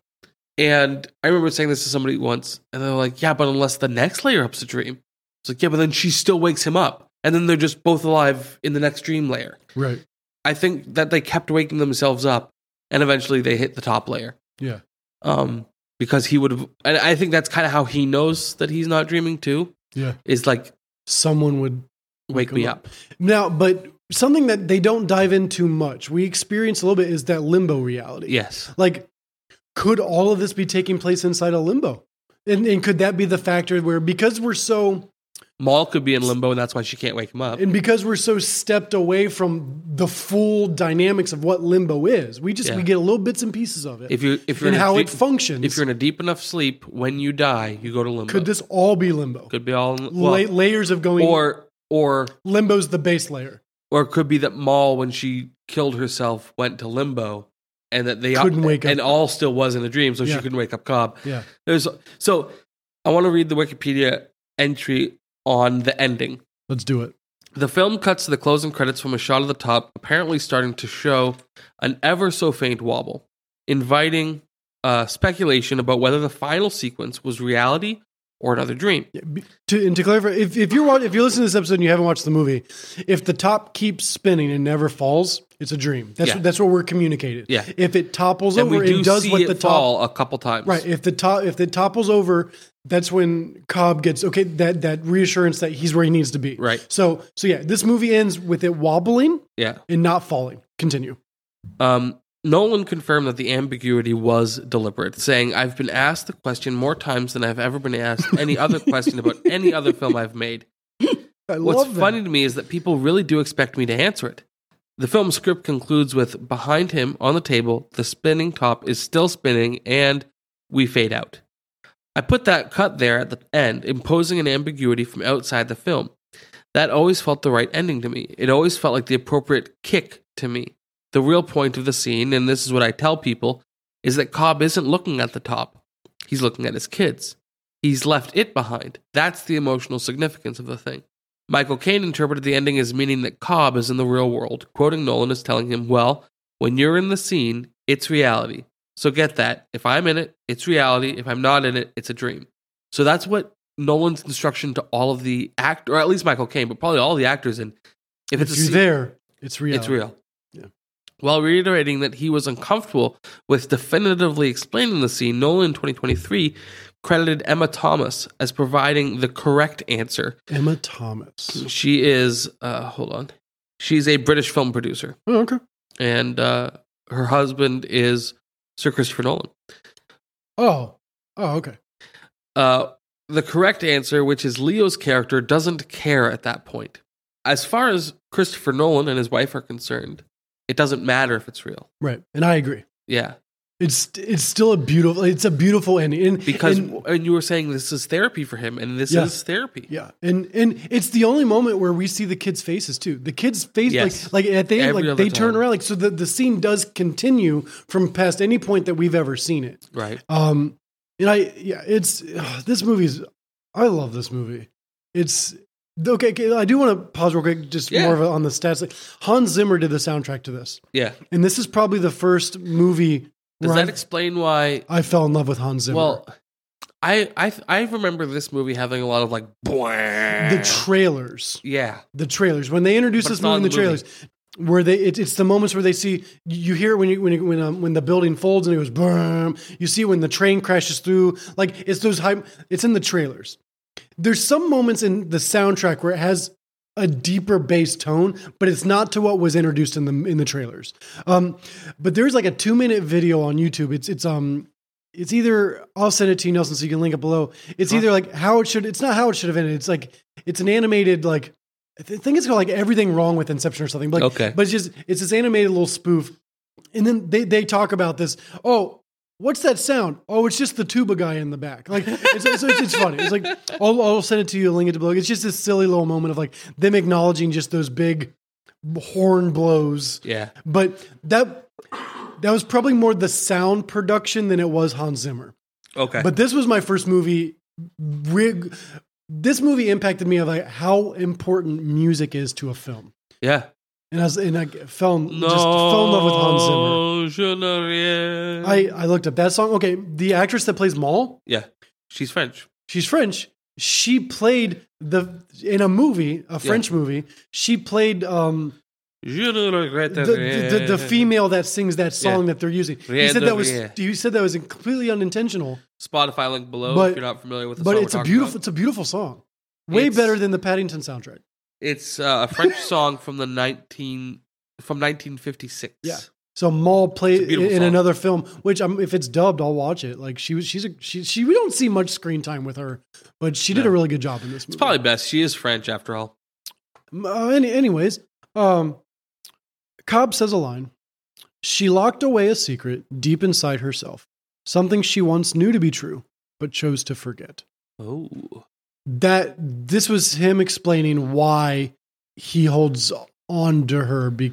And I remember saying this to somebody once, and they're like, yeah, but unless the next layer up's a dream. It's like, yeah, but then she still wakes him up. And then they're just both alive in the next dream layer. Right. I think that they kept waking themselves up, and eventually they hit the top layer. Yeah. Um, because he would have, and I think that's kind of how he knows that he's not dreaming too. Yeah. Is like, someone would wake me up. Now, but something that they don't dive into much, we experience a little bit, is that limbo reality. Yes. Like, could all of this be taking place inside a limbo? And, and could that be the factor where, because we're so... Maul could be in limbo, and that's why she can't wake him up. And because we're so stepped away from the full dynamics of what limbo is, we just Yeah. we get little bits and pieces of it. If you if you're and in a how deep- it functions. If you're in a deep enough sleep, when you die, you go to limbo. Could this all be limbo? Could be all well, La- layers of going. or or limbo's the base layer. or it could be that Maul, when she killed herself, went to limbo, and that they Couldn't wake up. and all still was in a dream, so Yeah. she couldn't wake up Cobb. Yeah. There's so I want to read the Wikipedia entry on the ending. Let's do it. The film cuts to the closing credits from a shot of the top, apparently starting to show an ever so faint wobble, inviting uh, speculation about whether the final sequence was reality or another dream. Yeah, be- to, and to clarify, if, if you're wa- if you're listening to this episode and you haven't watched the movie, if the top keeps spinning and never falls, it's a dream. That's Yeah. that's what we're communicated. Yeah. If it topples And over we do and does see what it the top fall a couple times. right, if the top if it topples over, that's when Cobb gets okay that that reassurance that he's where he needs to be. Right. So so yeah, this movie ends with it wobbling Yeah. and not falling. Continue. Um, Nolan confirmed that the ambiguity was deliberate, saying, I've been asked the question more times than I've ever been asked any other question about any other film I've made. I What's love that. funny to me is that people really do expect me to answer it. The film's script concludes with, behind him on the table, the spinning top is still spinning, and we fade out. I put that cut there at the end, imposing an ambiguity from outside the film. That always felt the right ending to me. It always felt like the appropriate kick to me. The real point of the scene, and this is what I tell people, is that Cobb isn't looking at the top. He's looking at his kids. He's left it behind. That's the emotional significance of the thing. Michael Caine interpreted the ending as meaning that Cobb is in the real world, quoting Nolan as telling him, well, when you're in the scene, it's reality. So get that. If I'm in it, it's reality. If I'm not in it, it's a dream. So that's what Nolan's instruction to all of the act, or at least Michael Caine, but probably all the actors in. If, If it's a you're scene, there, it's real. it's real. Yeah. While reiterating that he was uncomfortable with definitively explaining the scene, Nolan in twenty twenty-three credited Emma Thomas as providing the correct answer. Emma Thomas. She is, uh, hold on. She's a British film producer. Oh, okay. And uh, her husband is Sir Christopher Nolan. Oh. Oh, okay. Uh, the correct answer, which is Leo's character, doesn't care at that point. As far as Christopher Nolan and his wife are concerned, it doesn't matter if it's real. Right. And I agree. Yeah. It's it's still a beautiful it's a beautiful ending. And, Because and, and you were saying this is therapy for him, and this Yeah. is therapy. yeah. And and it's the only moment where we see the kids' faces too. The kids' face Yes. like like at the end, Every like other they turn time. around. Like so the, the scene does continue from past any point that we've ever seen it. Right. Um and I yeah, it's ugh, this movie's I love this movie. It's okay, okay I do want to pause real quick, just Yeah. more of a, on the stats. Like Hans Zimmer did the soundtrack to this. Yeah. And this is probably the first movie Does where that I, explain why? I fell in love with Hans Zimmer. Well, I I I remember this movie having a lot of like the trailers. yeah. The trailers. When they introduced But this it's not movie in the in the movie. trailers, where they it, it's the moments where they see you hear it when you, when you, when um, when the building folds and it goes boom. You see it when the train crashes through. Like it's those hype. It's in the trailers. There's some moments in the soundtrack where it has a deeper bass tone, but it's not to what was introduced in the in the trailers. Um, but there's like a two minute video on YouTube. It's it's um it's either I'll send it to you, Nelson, so you can link it below. It's either like how it should. It's not how it should have ended. It's like it's an animated like I th- think it's called like Everything Wrong with Inception or something. But like, Okay. but it's just it's this animated little spoof, and then they they talk about this. Oh. What's that sound? Oh, it's just the tuba guy in the back. Like it's, it's, it's, it's funny. It's like I'll, I'll send it to you, link it below. It's just this silly little moment of like them acknowledging just those big horn blows. Yeah. But that that was probably more the sound production than it was Hans Zimmer. Okay. But this was my first movie. Rig, this movie impacted me of like how important music is to a film. yeah. And I was, and I fell in, just fell in love with Hans Zimmer. je ne rien. I, I looked up that song. Okay, the actress that plays Maul, yeah. She's French. she's French. She played the in a movie, a French movie. She played um, Je ne regrette the, rien. the, the the female that sings that song Yeah. that they're using. He Rien said de that was rien. you said that was completely unintentional, Spotify link below But- if you're not familiar with the but song it's we're a talking beautiful about. it's a beautiful song. Way It's- better than the Paddington soundtrack. It's uh, a French song from the nineteen from nineteen fifty-six. Yeah. So Maul played It's a beautiful in song. another film, which um, if it's dubbed, I'll watch it. Like she was, she's a she, she. We don't see much screen time with her, but she did No. a really good job in this movie. It's probably best. She is French after all. Uh, any, anyways, um, Cobb says a line. She locked away a secret deep inside herself, something she once knew to be true, but chose to forget. Oh. That this was him explaining why he holds on to her. Because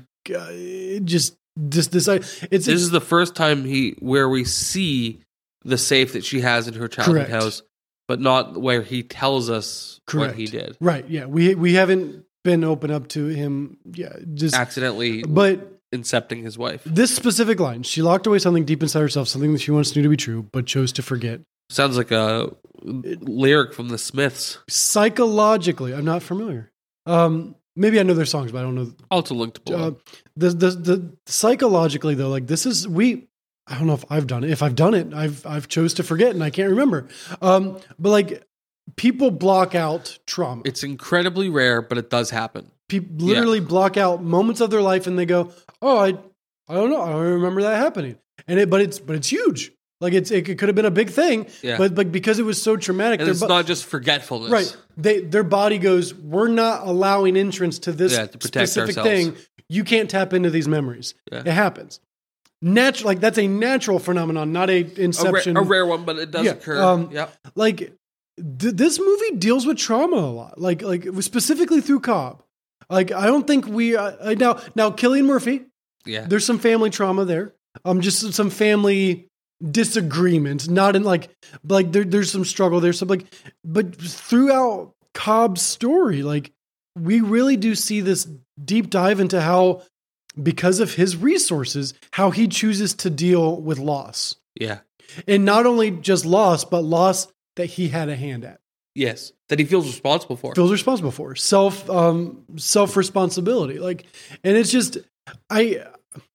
it just this this I it's This is the first time he where we see the safe that she has in her childhood Correct. house, but not where he tells us correct. what he did. Right? Yeah, we we haven't been open up to him. Yeah, just Accidentally but. incepting his wife. This specific line, she locked away something deep inside herself, something that she once knew to be true, but chose to forget. Sounds like a lyric from the Smiths. Psychologically, I'm not familiar. Um, maybe I know their songs, but I don't know. Also linked below. Uh, the, the the psychologically though, like this is we. I don't know if I've done it. If I've done it, I've I've chose to forget and I can't remember. Um, but like people block out trauma. It's incredibly rare, but it does happen. People literally block out moments of their life and they go, "Oh, I I don't know. I don't remember that happening." And it, but it's but it's huge. Like it's it could have been a big thing, Yeah. but but because it was so traumatic, And their it's bo- not just forgetfulness. right. They their body goes, "We're not allowing entrance to this Yeah, to protect specific ourselves. thing. You can't tap into these memories." Yeah. It happens. Natural, like that's a natural phenomenon, not a A, ra- inception. a rare one, but it does Yeah, occur. um, yep. Like th- this movie deals with trauma a lot, like like specifically through Cobb. Like I don't think we uh, now now Cillian Murphy. Yeah. There's some family trauma there. Um, just some family disagreements, not in like like there, there's some struggle. There's some like, but throughout Cobb's story, like we really do see this deep dive into how, because of his resources, how he chooses to deal with loss, Yeah. and not only just loss, but loss that he had a hand at. Yes. That he feels responsible for. Feels responsible for self um self responsibility, like, and it's just I.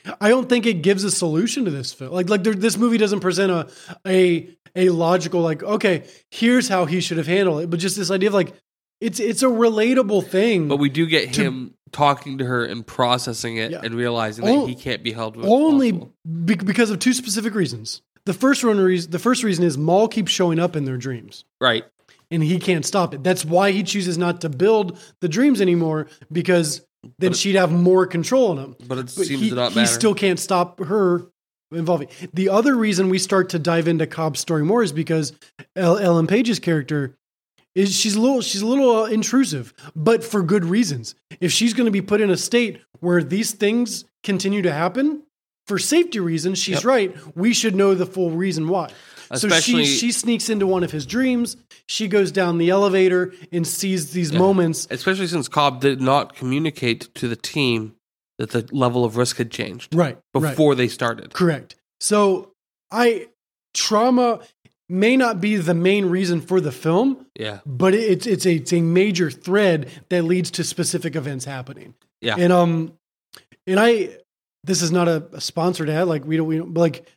I don't think it gives a solution to this film. Like, like there, this movie doesn't present a a a logical like, okay, here's how he should have handled it, but just this idea of like, it's it's a relatable thing. But we do get to, him talking to her and processing it yeah. and realizing that O- he can't be held only responsible. be- because of two specific reasons. The first one reason, the first reason is Maul keeps showing up in their dreams. Right. And he can't stop it. That's why he chooses not to build the dreams anymore, because then But it- she'd have more control on him. But it seems he, to not he matter. still can't stop her involving. The other reason we start to dive into Cobb's story more is because El- Ellen Page's character is she's a little she's a little uh, intrusive, but for good reasons. If she's going to be put in a state where these things continue to happen for safety reasons, she's Yep. right. We should know the full reason why. Especially- so she she sneaks into one of his dreams. She goes down the elevator and sees these Yeah. moments. Especially since Cobb did not communicate to the team that the level of risk had changed Right. right. before they started. Correct. So I trauma may not be the main reason for the film, Yeah. but it's it's a it's a major thread that leads to specific events happening. Yeah. And um and I this is not a, a sponsored ad, like we don't we don't but like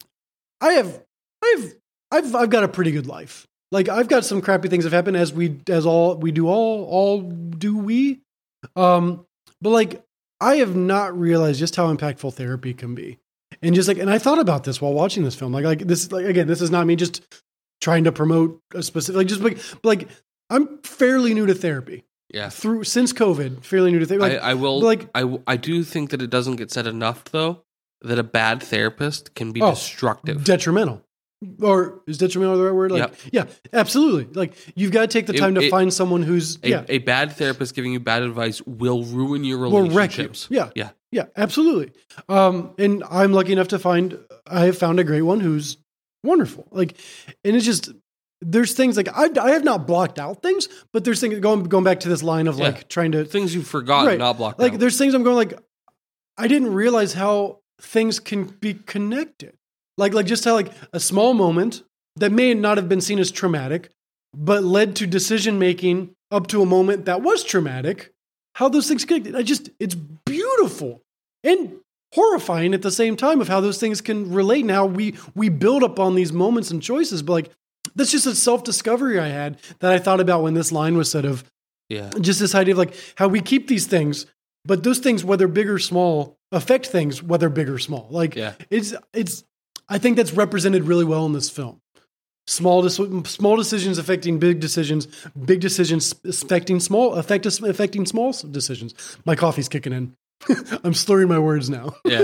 I have I've I've I've got a pretty good life. Like I've got some crappy things have happened as we as all we do all all do we. Um but like I have not realized just how impactful therapy can be. And just like, and I thought about this while watching this film. Like, like this, like again, this is not me just trying to promote a specific, like just like, but like I'm fairly new to therapy. Yeah. Through since COVID, fairly new to therapy. Like, I, I will like, I, w- I do think that it doesn't get said enough though that a bad therapist can be Oh, destructive. detrimental. Or is detrimental the right word? Like, Yep. yeah, absolutely. Like you've got to take the It- time to it- find someone who's a, yeah, a bad therapist giving you bad advice will ruin your will wreck you. relationships. Yeah, Yeah. yeah, absolutely. Um, and I'm lucky enough to find I have found a great one who's wonderful. Like, and it's just there's things like I I have not blocked out things, but there's things going going back to this line of Yeah. like trying to Things you've forgotten, right. not blocked Like out. there's things I'm going like I didn't realize how things can be connected. Like like just how like a small moment that may not have been seen as traumatic, but led to decision making up to a moment that was traumatic. How those things connected. I just it's beautiful and horrifying at the same time of how those things can relate and how we we build up on these moments and choices. But like that's just a self-discovery I had that I thought about when this line was said of Yeah. just this idea of like how we keep these things, but those things, whether big or small, affect things, whether big or small. Like Yeah. it's it's I think that's represented really well in this film. Small dis- small decisions affecting big decisions, big decisions affecting small affect affecting small decisions. My coffee's kicking in. I'm slurring my words now. Yeah.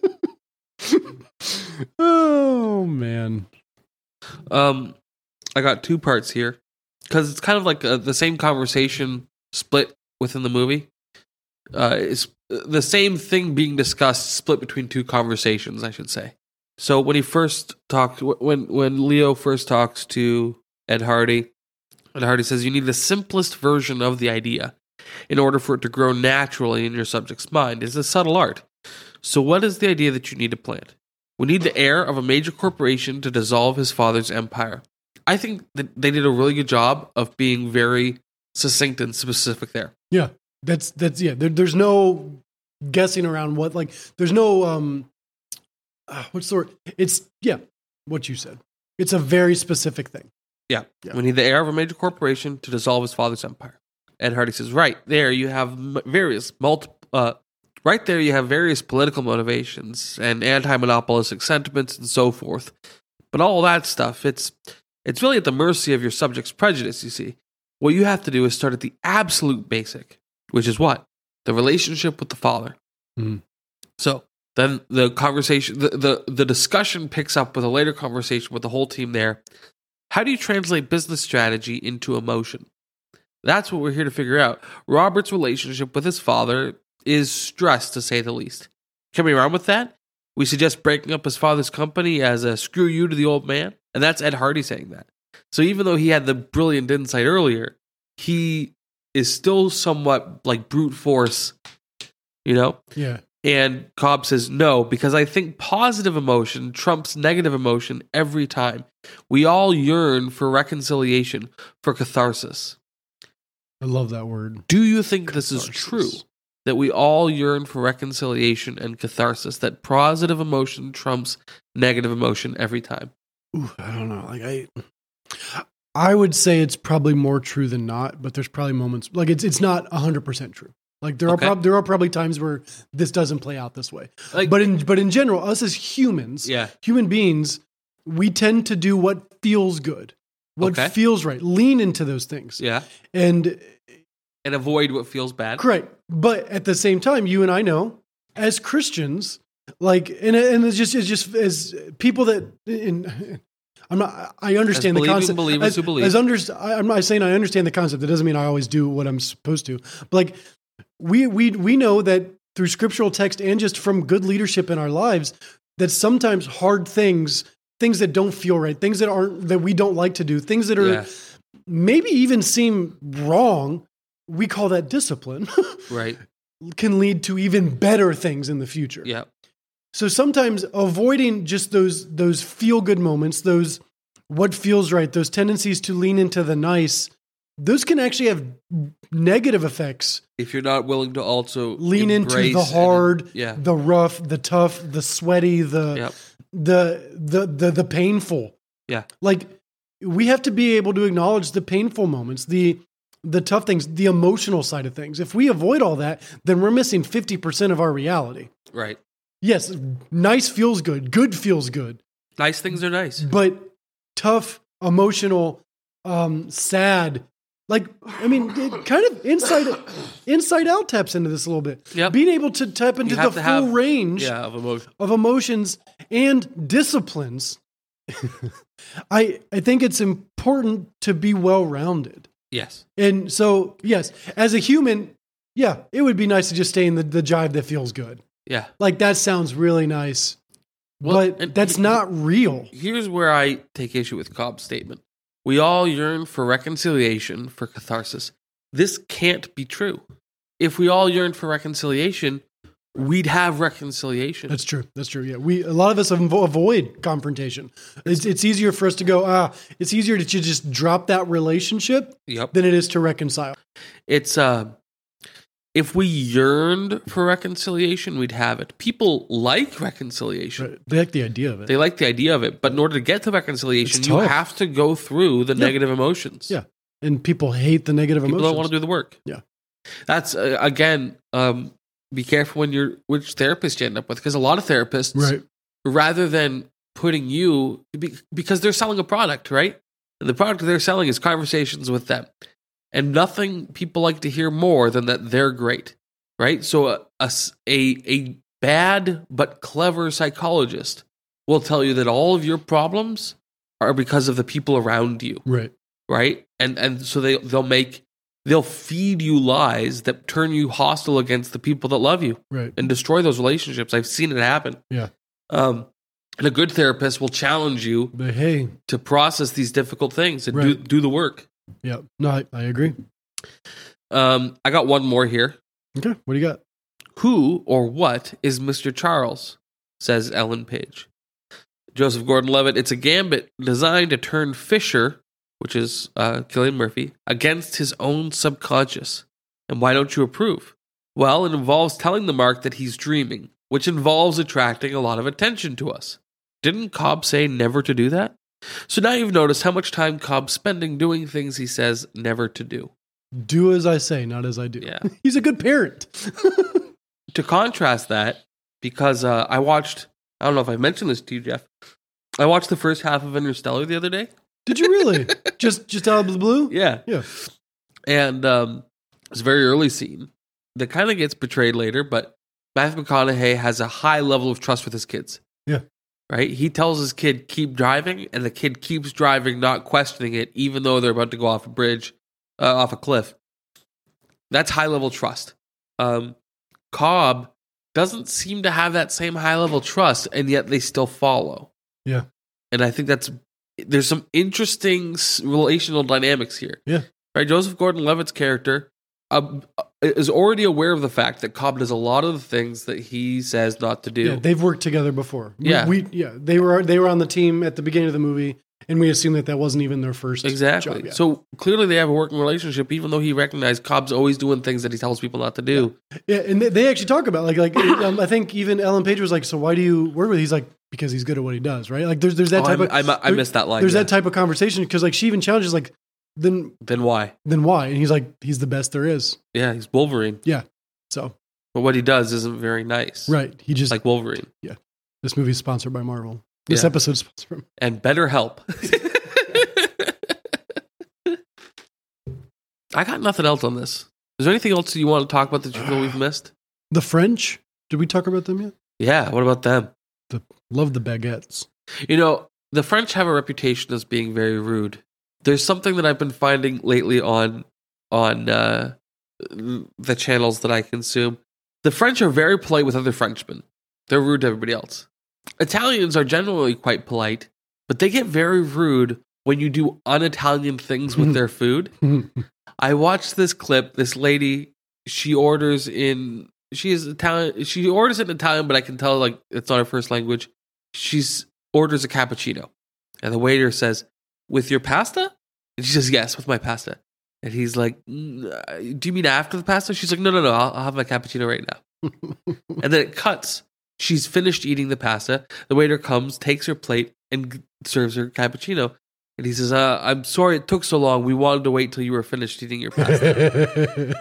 Oh man. Um, I got two parts here because it's kind of like uh, the same conversation split within the movie. Uh, it's the same thing being discussed, split between two conversations, I should say. So when he first talked, when when Leo first talks to Ed Hardy, Ed Hardy says you need the simplest version of the idea in order for it to grow naturally in your subject's mind. It's a subtle art. So what is the idea that you need to plant? We need the heir of a major corporation to dissolve his father's empire. I think that they did a really good job of being very succinct and specific there. Yeah, that's that's yeah. There, there's no guessing around what like. There's no um. Uh, what's the word? It's yeah. What you said. It's a very specific thing. Yeah. Yeah. We need the heir of a major corporation to dissolve his father's empire. Ed Hardy says, right there you have m- various multiple. Uh, right there you have various political motivations and anti-monopolistic sentiments and so forth. But all that stuff, it's it's really at the mercy of your subject's prejudice. You see, what you have to do is start at the absolute basic, which is what? The relationship with the father. Mhm. So then the conversation, the, the, the discussion picks up with a later conversation with the whole team there. How do you translate business strategy into emotion? That's what we're here to figure out. Robert's relationship with his father is stressed, to say the least. Coming around with that, we suggest breaking up his father's company as a screw you to the old man. And that's Ed Hardy saying that. So even though he had the brilliant insight earlier, he is still somewhat like brute force, you know? Yeah. And Cobb says no, because I think positive emotion trumps negative emotion every time. We all yearn for reconciliation, for catharsis. I love that word. Do you think this is Catharsis. true? that we all yearn for reconciliation and catharsis, that positive emotion trumps negative emotion every time. Ooh, I don't know. Like I, I would say it's probably more true than not, but there's probably moments like it's it's not a hundred percent true. Like there Okay. are prob- there are probably times where this doesn't play out this way. Like- but in but in general, us as humans, Yeah. human beings, we tend to do what feels good, what Okay. feels right. Lean into those things, Yeah. and And avoid what feels bad. correct. But at the same time, you and I know as Christians, like, and and it's just it's just as people that in. I'm not. I understand As the believing concept. believers as, who believe. as under, I- I'm not saying I understand the concept. That doesn't mean I always do what I'm supposed to. But like, we we we know that through scriptural text and just from good leadership in our lives, that sometimes hard things, things that don't feel right, things that aren't that we don't like to do, things that are Yeah. maybe even seem wrong, we call that discipline. Right. Can lead to even better things in the future. Yeah. So sometimes avoiding just those those feel good moments, those what feels right, those tendencies to lean into the nice, those can actually have negative effects. If you're not willing to also Lean into embrace the and- hard, yeah. the rough, the tough, the sweaty, the Yep. the, the the the painful. Yeah. Like we have to be able to acknowledge the painful moments, the the tough things, the emotional side of things. If we avoid all that, then we're missing fifty percent of our reality. Right. Yes, nice feels good. Good feels good. Nice things are nice. But tough, emotional, um, sad. Like, I mean, it kind of inside inside out taps into this a little bit. Yep. Being able to tap into You the have full to have- range Yeah, of emotion. of emotions and disciplines. I I think it's important to be well-rounded. Yes. And so, yes, as a human, yeah, it would be nice to just stay in the, the jive that feels good. Yeah. Like that sounds really nice, Well, but and that's he- not real. Here's where I take issue with Cobb's statement. We all yearn for reconciliation, for catharsis. This can't be true. If we all yearn for reconciliation, we'd have reconciliation. That's true. That's true. Yeah, we a lot of us avo- avoid confrontation. It's, it's easier for us to go. Ah, it's easier to ju- just drop that relationship Yep. than it is to reconcile. It's uh if we yearned for reconciliation, we'd have it. People like reconciliation. Right. They like the idea of it. They like the idea of it, but in order to get to reconciliation, It's you tough. have to go through the Yeah. negative emotions. Yeah, and people hate the negative People emotions. don't want to do the work. Yeah. That's uh, again, um, be careful when you're which therapist you end up with, because a lot of therapists, Right. rather than putting you be- because they're selling a product, right? And the product they're selling is conversations with them, and nothing people like to hear more than that they're great, right? So a a s- a, a bad but clever psychologist will tell you that all of your problems are because of the people around you, Right. right? And and so they they'll make they'll feed you lies that turn you hostile against the people that love you Right. and destroy those relationships. I've seen it happen. Yeah. Um, and a good therapist will challenge you But hey, to process these difficult things and do Right. do the work. yeah. No, I, I agree. Um, I got one more here. Okay. What do you got? Who or what is Mister Charles? Says Ellen Page. Joseph Gordon-Levitt. It's a gambit designed to turn Fisher, which is uh, Cillian Murphy, against his own subconscious. And why don't you approve? Well, it involves telling the Mark that he's dreaming, which involves attracting a lot of attention to us. Didn't Cobb say never to do that? So now you've noticed how much time Cobb's spending doing things he says never to do. Do as I say, not as I do. Yeah. He's a good parent. To contrast that, because uh, I watched, I don't know if I mentioned this to you, Jeff. I watched the first half of Interstellar the other day. Did you really? just just out of the blue? Yeah. Yeah. And um, it's a very early scene that kind of gets betrayed later, but Matthew McConaughey has a high level of trust with his kids. Yeah. Right? He tells his kid, keep driving, and the kid keeps driving, not questioning it, even though they're about to go off a bridge, uh, off a cliff. That's high level trust. Um, Cobb doesn't seem to have that same high level trust, and yet they still follow. Yeah. And I think that's, there's some interesting s- relational dynamics here. Yeah. Right? Joseph Gordon-Levitt's character uh, is already aware of the fact that Cobb does a lot of the things that he says not to do. Yeah, they've worked together before. We- Yeah. we, yeah, they were they were on the team at the beginning of the movie. And we assume that that wasn't even their first Exactly. job yet. So clearly they have a working relationship, even though he recognized Cobb's always doing things that he tells people not to do. Yeah, and they, they actually talk about like like um, I think even Ellen Page was like, so why do you work with? He's like, because he's good at what he does, right? Like there's there's that Oh, type I, of I, I there- missed that line. There's yeah. that type of conversation because like she even challenges like, then Then why? then why? And he's like, he's the best there is. Yeah, he's Wolverine. Yeah. So But what he does isn't very nice. right, he just Like Wolverine. this movie is sponsored by Marvel. This Yeah. episode is sponsored. By And BetterHelp. I got nothing else on this. Is there anything else you want to talk about that you feel we've missed? The French. Did we talk about them yet? Yeah, what about them? Love the baguettes. You know, the French have a reputation as being very rude. There's something that I've been finding lately on on uh, the channels that I consume. The French are very polite with other Frenchmen. They're rude to everybody else. Italians are generally quite polite, but they get very rude when you do un-Italian things with their food. I watched this clip. This lady, she orders in. She is Italian. She orders it in Italian, but I can tell like it's not her first language. She's orders a cappuccino, and the waiter says, "With your pasta?" And she says, "Yes, with my pasta." And he's like, "Mm, "Do you mean after the pasta?" She's like, "No, no, no. I'll, I'll have my cappuccino right now." And then it cuts. She's finished eating the pasta. The waiter comes, takes her plate, and serves her cappuccino. And he says, uh, I'm sorry it took so long. We wanted to wait till you were finished eating your pasta.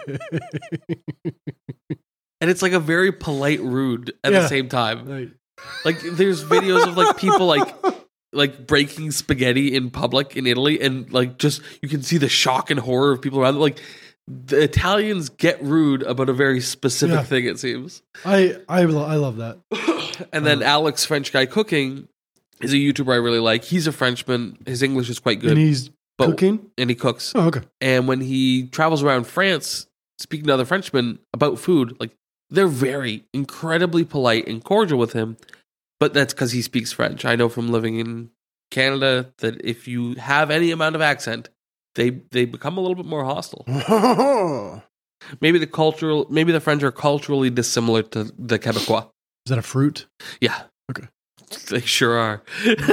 And it's like a very polite rude at Yeah. the same time. Right. Like there's videos of like people like like breaking spaghetti in public in Italy, and like just you can see the shock and horror of people around. Like the Italians get rude about a very specific Yeah. thing, it seems. I I lo- I love that. And then Alex, French Guy Cooking, is a YouTuber I really like. He's a Frenchman. His English is quite good. And he's but- cooking. and he cooks. Oh, okay. And when he travels around France, speaking to other Frenchmen about food, like they're very incredibly polite and cordial with him. But that's because he speaks French. I know from living in Canada that if you have any amount of accent, they they become a little bit more hostile. Maybe the cultural, maybe the French are culturally dissimilar to the Quebecois. Is that a fruit? Yeah. Okay. They sure are.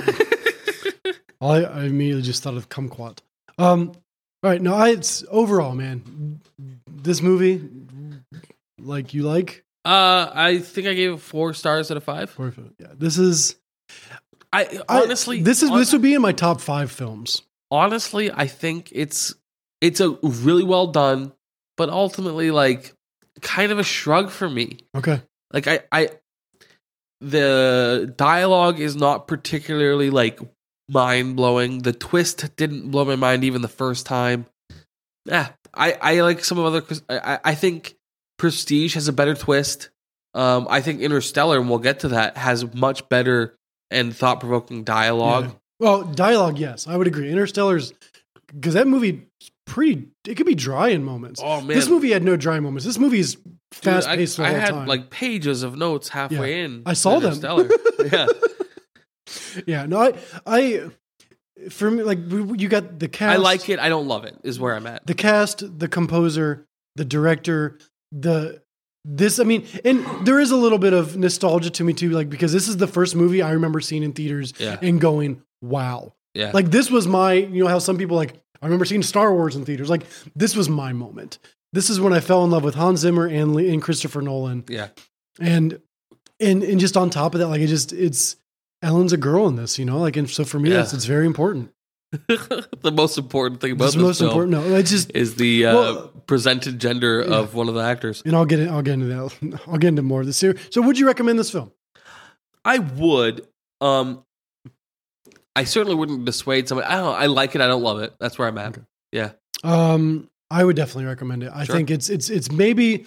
I, I immediately just thought of kumquat. Um, all right, no, I, it's overall, man. This movie, like you like, Uh, I think I gave it four stars out of five. or if it- yeah, this is I I- honestly, this is hon- this would be in my top five films. honestly, I think it's it's a really well done, but ultimately, like, kind of a shrug for me. Okay, Like, I, I, the dialogue is not particularly like mind blowing. The twist didn't blow my mind even the first time. Yeah, I, I like some of other. I, I think Prestige has a better twist. Um, I think Interstellar, and we'll get to that, has much better and thought provoking dialogue. Yeah. Well, dialogue, yes, I would agree. Interstellar's because that movie is pretty. It could be dry in moments. Oh man, This movie had no dry moments. This movie is fast paced the I, I whole had time. like pages of notes halfway Yeah. in. I saw them. Interstellar. Yeah, yeah, no, I, I, for me, like we- you got the cast. I like it. I don't love it. Is where I'm at. The cast, the composer, the director, the this. I mean, and there is a little bit of nostalgia to me too, like because this is the first movie I remember seeing in theaters Yeah. and going, "Wow!" Yeah, Like this was my, you know, how some people like. I remember seeing Star Wars in theaters. Like this was my moment. This is when I fell in love with Hans Zimmer and, Lee- and Christopher Nolan. yeah. And and and just on top of that, like it just it's Ellen's a girl in this, you know, like and so for me, Yeah. it's it's very important. The most important thing about It's this most film important. No, it's just is the uh, Well, presented gender of one of the actors. and I'll get in, I'll get into that. I'll get into more of this here. So, would you recommend this film? I would. Um, I certainly wouldn't dissuade somebody. I don't know. I like it. I don't love it. That's where I'm at. Okay. Yeah. Um, I would definitely recommend it. I Sure. think it's it's it's maybe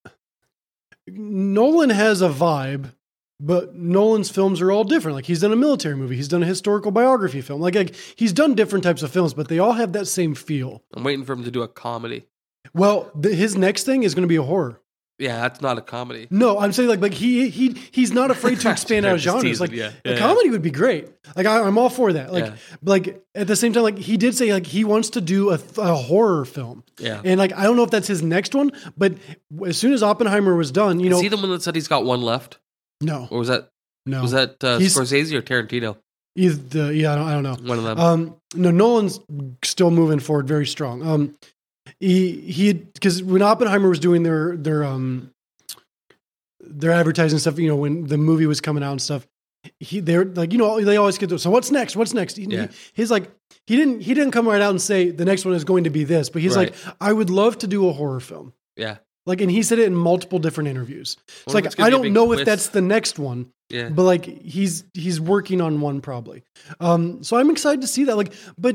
Nolan has a vibe, but Nolan's films are all different. Like he's done a military movie, he's done a historical biography film. Like like he's done different types of films, but they all have that same feel. I'm waiting for him to do a comedy. Well, the, his next thing is going to be a horror. Yeah, that's not a comedy. No, I'm saying like like he he he's not afraid to expand out of Just genres. teasing, Like yeah. a Yeah. comedy would be great. Like I, I'm all for that. Like Yeah. like at the same time, like he did say like he wants to do a, a horror film. Yeah. And like I don't know if that's his next one, but as soon as Oppenheimer was done, you know, Is he the one that said he's got one left? no, Or was that no, was that uh, He's- Scorsese or Tarantino? Either the, yeah, I don't, I don't know. One of them. Um, no, Nolan's still moving forward very strong. Um, he he because when Oppenheimer was doing their their um their advertising stuff, you know, when the movie was coming out and stuff, he they're like, you know, they always get to, so what's next? What's next? He, Yeah. he, he's like, he didn't he didn't come right out and say the next one is going to be this, but he's Right. like, I would love to do a horror film. Yeah. Like, and he said it in multiple different interviews. It's What if it's like, gonna I be a don't big know twist? if that's the next one, Yeah. but like he's he's working on one probably. Um, so I'm excited to see that. Like, but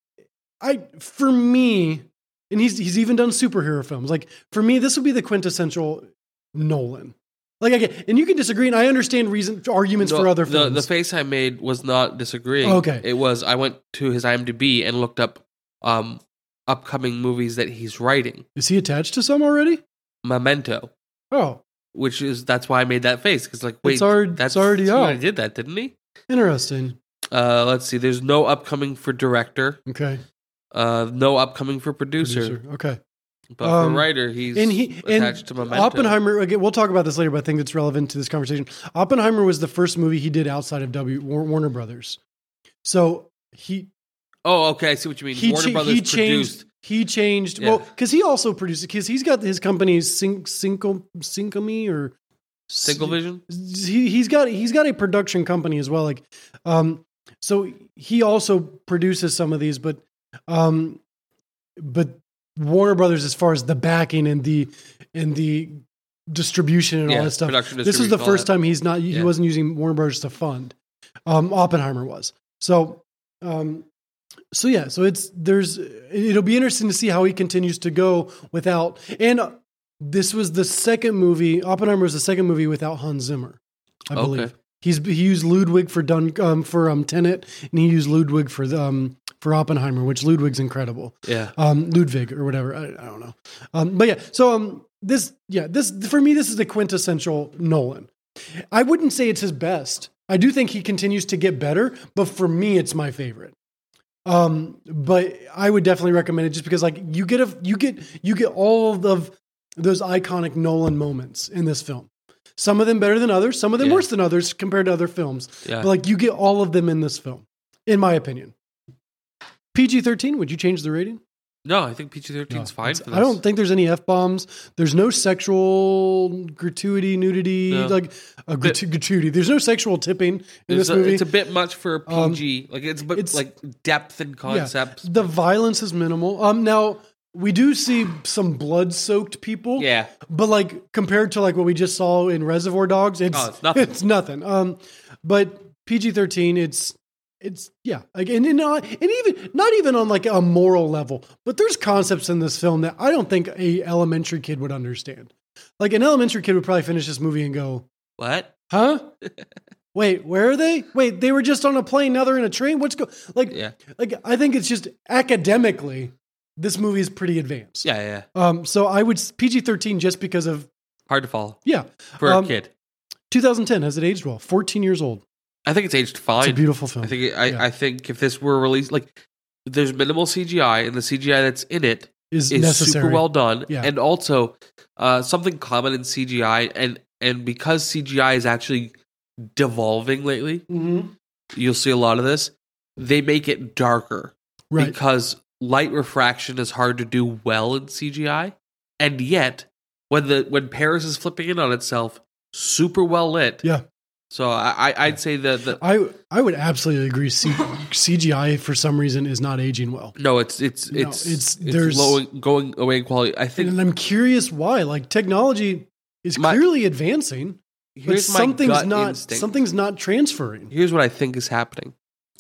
I for me, and he's he's even done superhero films. Like for me, this would be the quintessential Nolan. Like, I get, and you can disagree, and I understand reason arguments No, for other the, films. the face I made was not disagreeing. Okay. It was, I went to his IMDb and looked up um, upcoming movies that he's writing. Is he attached to some already? Memento, Oh, which is, that's why I made that face. Because, like, wait, It's already- that's it's already he out. already did that, didn't he? interesting. Uh, let's see. There's no upcoming for director. Okay, Uh, no upcoming for producer. producer. Okay. But Um, for writer, he's And he attached and to Memento. Oppenheimer. Again, we'll talk about this later, but I think it's relevant to this conversation. Oppenheimer was the first movie he did outside of W War- Warner Brothers. So he Oh, okay. I see what you mean. he Warner cha- Brothers he produced. changed. He changed. Yeah. Well, because he also produced. Because he's got his company Sync Synco Syncome or Single Vision? he he's got he's got a production company as well. Like, um, so he also produces some of these, but um, but Warner Brothers, as far as the backing and the and the distribution and Yeah, all that stuff, production, this was the distribution, all first that. time he's not he Yeah. wasn't using Warner Brothers to fund. Um, Oppenheimer was so. Um, so yeah, so it's there's it'll be interesting to see how he continues to go without and. Uh, This was the second movie. Oppenheimer was the second movie without Hans Zimmer, I Okay. believe. He's he used Ludwig for Dun um, for um, Tenet, and he used Ludwig for the, um for Oppenheimer, which Ludwig's incredible. Yeah. Um, Ludwig or whatever. I, I don't know. Um, but yeah. So um, this yeah this for me this is the quintessential Nolan. I wouldn't say it's his best. I do think he continues to get better, but for me, it's my favorite. Um, but I would definitely recommend it just because like you get a you get you get all of the those iconic Nolan moments in this film. Some of them better than others, some of them Yeah. worse than others compared to other films. Yeah. But like you get all of them in this film, in my opinion. P G thirteen, would you change the rating? No, I think P G thirteen is No, fine it's- for this. I don't think there's any F-bombs. There's no sexual gratuity, nudity, No. like a gratu- gratuity. There's no sexual tipping in It's this a, movie. it's a bit much for Um, P G. like it's, a bit, it's- like depth and concepts. Yeah, the violence is minimal. Um, now we do see some blood-soaked people. Yeah. but like compared to like what we just saw in Reservoir Dogs, it's Oh, it's nothing. It's nothing. Um, but P G thirteen, it's it's yeah, like and and, not, and even not even on like a moral level, but there's concepts in this film that I don't think a elementary kid would understand. Like an elementary kid would probably finish this movie and go, What? "Huh? Wait, where are they? Wait, they were just on a plane. Now they're in a train. What's go like? Yeah. Like I think it's just academically, this movie is pretty advanced. Yeah, yeah. Um, so I would P G thirteen just because of Hard to follow yeah. for Um, a kid. twenty ten, has it aged well? fourteen years old. I think it's aged fine. It's a beautiful film. I think it, I, Yeah. I think if this were released, like there's minimal C G I, and the C G I that's in it is is necessary. super well done, Yeah. and also uh, something common in C G I, and and because C G I is actually devolving lately, Mhm. you'll see a lot of this. They make it darker Right. because light refraction is hard to do well in C G I, and yet when the when Paris is flipping in on itself, super well lit. Yeah. So I, I- I'd say that the I I would absolutely agree. C- CGI for some reason is not aging well. no, it's it's No, it's it's- it's, there's- low, going away in quality. I think And I'm curious why. Like technology is My- clearly advancing, but here's my something's gut not instinct. something's not transferring. Here's what I think is happening.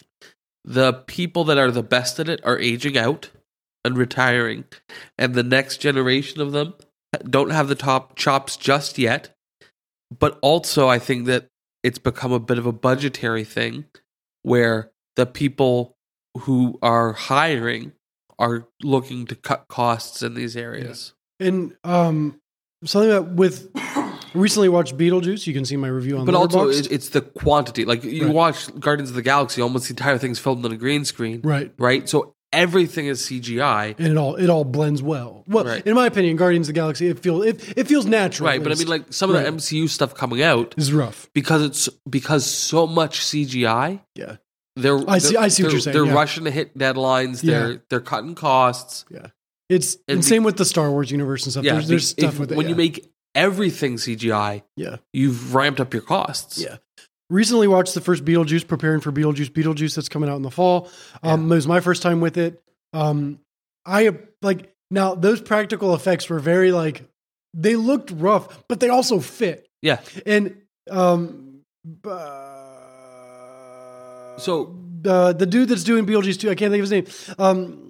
The people that are the best at it are aging out and retiring, and the next generation of them don't have the top chops just yet. But also, I think that it's become a bit of a budgetary thing where the people who are hiring are looking to cut costs in these areas. And um, something that with recently watched Beetlejuice. You can see my review on. But also, Letterboxd. it- it's the quantity. Like you Right. watch Guardians of the Galaxy, almost the entire thing's filmed on a green screen, right, right? So everything is C G I, and it all it all blends well. Well, Right. in my opinion, Guardians of the Galaxy it feels it, it feels natural, right? at But I least. mean, like some of Right. the M C U stuff coming out is rough. because it's because so much C G I Yeah, they're I see- they're- I see what they're- you're saying, They're yeah. rushing to hit deadlines. Yeah. They're they're cutting costs. Yeah. It's And and be- same with the Star Wars universe and stuff. Yeah, there's there's if- stuff with it. when yeah. you make everything C G I, yeah. you've ramped up your costs. Yeah. Recently watched the first Beetlejuice, preparing for Beetlejuice. Beetlejuice that's coming out in the fall. Um, It was my first time with it. Um, I like now those practical effects were very like they looked rough, but they also fit. Yeah. And um, uh, So uh, the dude that's doing Beetlejuice too, I can't think of his name. Um,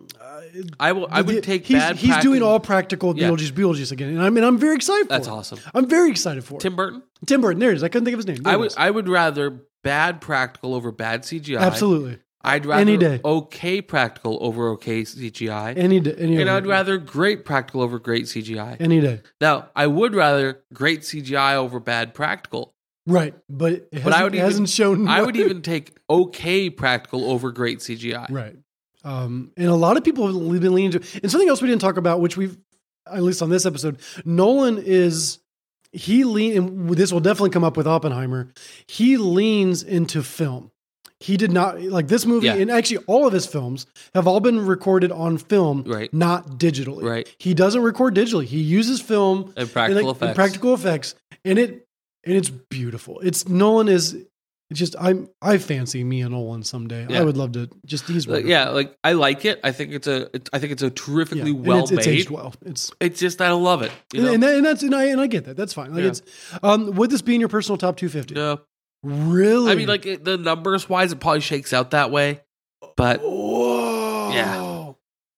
I will. I would the- take he's, bad. He's practical- doing all practical Yeah. Beetlejuice, Beetlejuice again, and I mean I'm very excited for That's it. awesome. I'm very excited for Tim it. Burton. Tim Burton. There it is. I couldn't think of his name. There I it would. is. I would rather bad practical over bad C G I. Absolutely. I'd rather Any day. okay practical over okay C G I. Any day. Any and day. I'd rather great practical over great C G I. Any day. Now, I would rather great C G I over bad practical. Right, but it hasn't, But I would it even, hasn't shown. I would even take okay practical over great C G I. Right, um, and a lot of people have been leaning to. And something else we didn't talk about, which we've at least on this episode, Nolan is he lean. And this will definitely come up with Oppenheimer. He leans into film. He did not like this movie, Yeah. and actually all of his films have all been recorded on film, Right. not digitally. Right. He doesn't record digitally. He uses film And practical like, effects. practical effects, and it and it's beautiful. It's Nolan is it's just I'm I fancy me and Nolan someday. Yeah. I would love to just he's Like, wonderful. yeah, like I like it. I think it's a. It, I think it's a Yeah. terrifically And well it's, it's made. aged well. It's It's just I don't love it. You know? and, that, and that's and I and I get that. That's fine. Like Yeah. it's um would this be in your personal top two fifty? no, Really? I mean, like it, the numbers wise, it probably shakes out that way. But whoa. Yeah.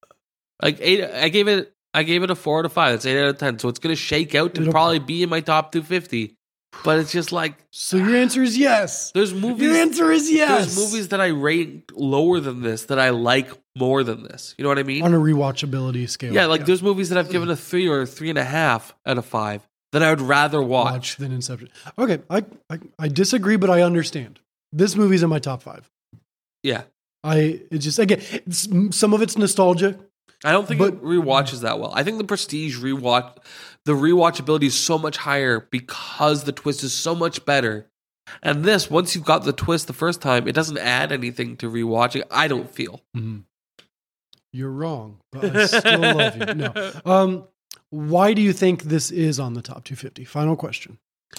like eight, I gave it. I gave it a four out of five. That's eight out of ten. So it's going to shake out to It'll- probably be in my top two fifty. But it's just like So your answer is yes. there's movies. Your answer is yes. There's movies that I rate lower than this that I like more than this. You know what I mean? on a rewatchability scale. Yeah, like there's movies that I've given a three or a three and a half out of five that I would rather watch. watch than Inception. Okay, I, I I disagree, but I understand. This movie's in my top five. Yeah, I it just again it's, some of it's nostalgia. I don't think But- it rewatches that well. I think the Prestige rewatch, the rewatchability is so much higher because the twist is so much better. And this, once you've got the twist the first time, it doesn't add anything to rewatching. I don't feel. You're wrong, but I still love you. No. Um, why do you think this is on the top two fifty? Final question.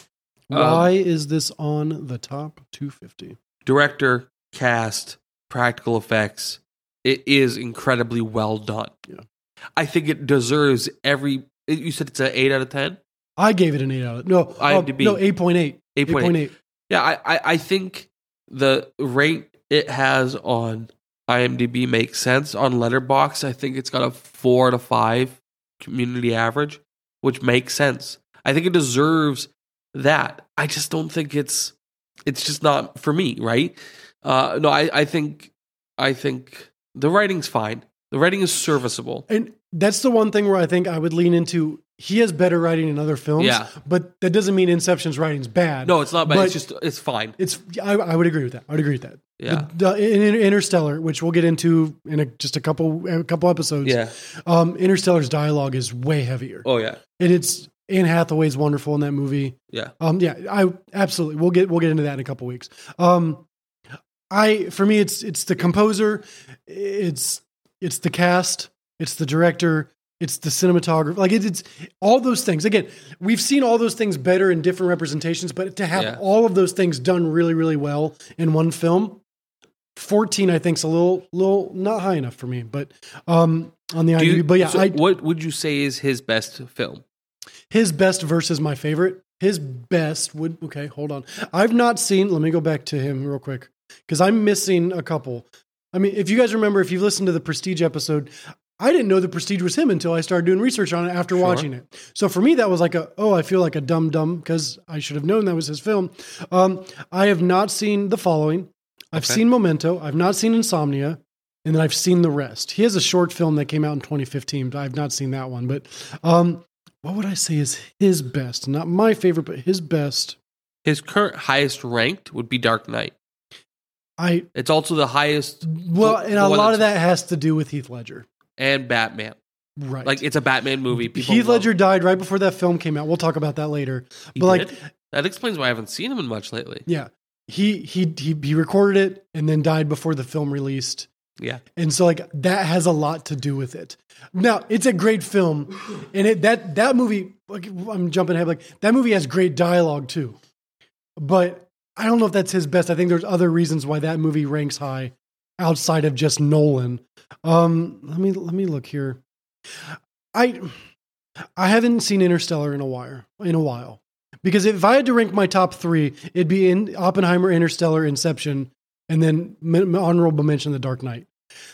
Why is this on the top two fifty? Director, cast, practical effects. It is incredibly well done. Yeah. I think it deserves every. You said it's an eight out of ten. I gave it an eight out of no. uh, IMDb. no, eight point eight. Eight point eight. Yeah, I, I, I think the rate it has on IMDb makes sense. On Letterboxd, I think it's got a four to five community average, which makes sense. I think it deserves that. I just don't think it's it's just not for me, right? Uh, no, I, I think I think the writing's fine. The writing is serviceable. And that's the one thing where I think I would lean into. He has better writing in other films, Yeah. but that doesn't mean Inception's writing's bad. No, it's not bad. But It's just it's fine. It's I, I would agree with that. I would agree with that. Yeah. The, the, in, in Interstellar, which we'll get into in a, just a couple a couple episodes. Yeah. Um, Interstellar's dialogue is way heavier, Oh yeah. and it's Anne Hathaway's wonderful in that movie. Yeah. Um, yeah, I absolutely. We'll get we'll get into that in a couple weeks. Um, I for me, it's it's the composer, it's it's the cast, it's the director, it's the cinematographer. Like it, it's all those things. Again, we've seen all those things better in different representations, but to have Yeah. all of those things done really, really well in one film, fourteen, I think, is a little little not high enough for me. But um, on the Do you- IMDb, but yeah, so I, what would you say is his best film? his best versus my favorite. His best would okay. Hold on, I've not seen. Let me go back to him real quick because I'm missing a couple. I mean, if you guys remember, if you've listened to the Prestige episode, I didn't know the Prestige was him until I started doing research on it after Sure. watching it. So for me, that was like a oh, I feel like a dumb dumb because I should have known that was his film. Um, I have not seen the following. I've Okay. seen Memento. I've not seen Insomnia. And then I've seen the rest. He has a short film that came out in twenty fifteen, but I've not seen that one. But um, what would I say is his best? Not my favorite, but his best. His current highest ranked would be Dark Knight. I It's also the highest. well, the- and the a one lot of that's- that has to do with Heath Ledger, and Batman. right? Like it's a Batman movie. People Heath love- Ledger died right before that film came out. We'll talk about that later. He but like, did? That explains why I haven't seen him in much lately. yeah, he he he he recorded it and then died before the film released. Yeah. And so like that has a lot to do with it. Now, it's a great film, and it that that movie, like, I'm jumping ahead, like that movie has great dialogue too. But I don't know if that's his best. I think there's other reasons why that movie ranks high outside of just Nolan. Um, let me let me look here. I I haven't seen Interstellar in a while in a while. Because if I had to rank my top three, it'd be in Oppenheimer, Interstellar, Inception, and then honorable mention The Dark Knight.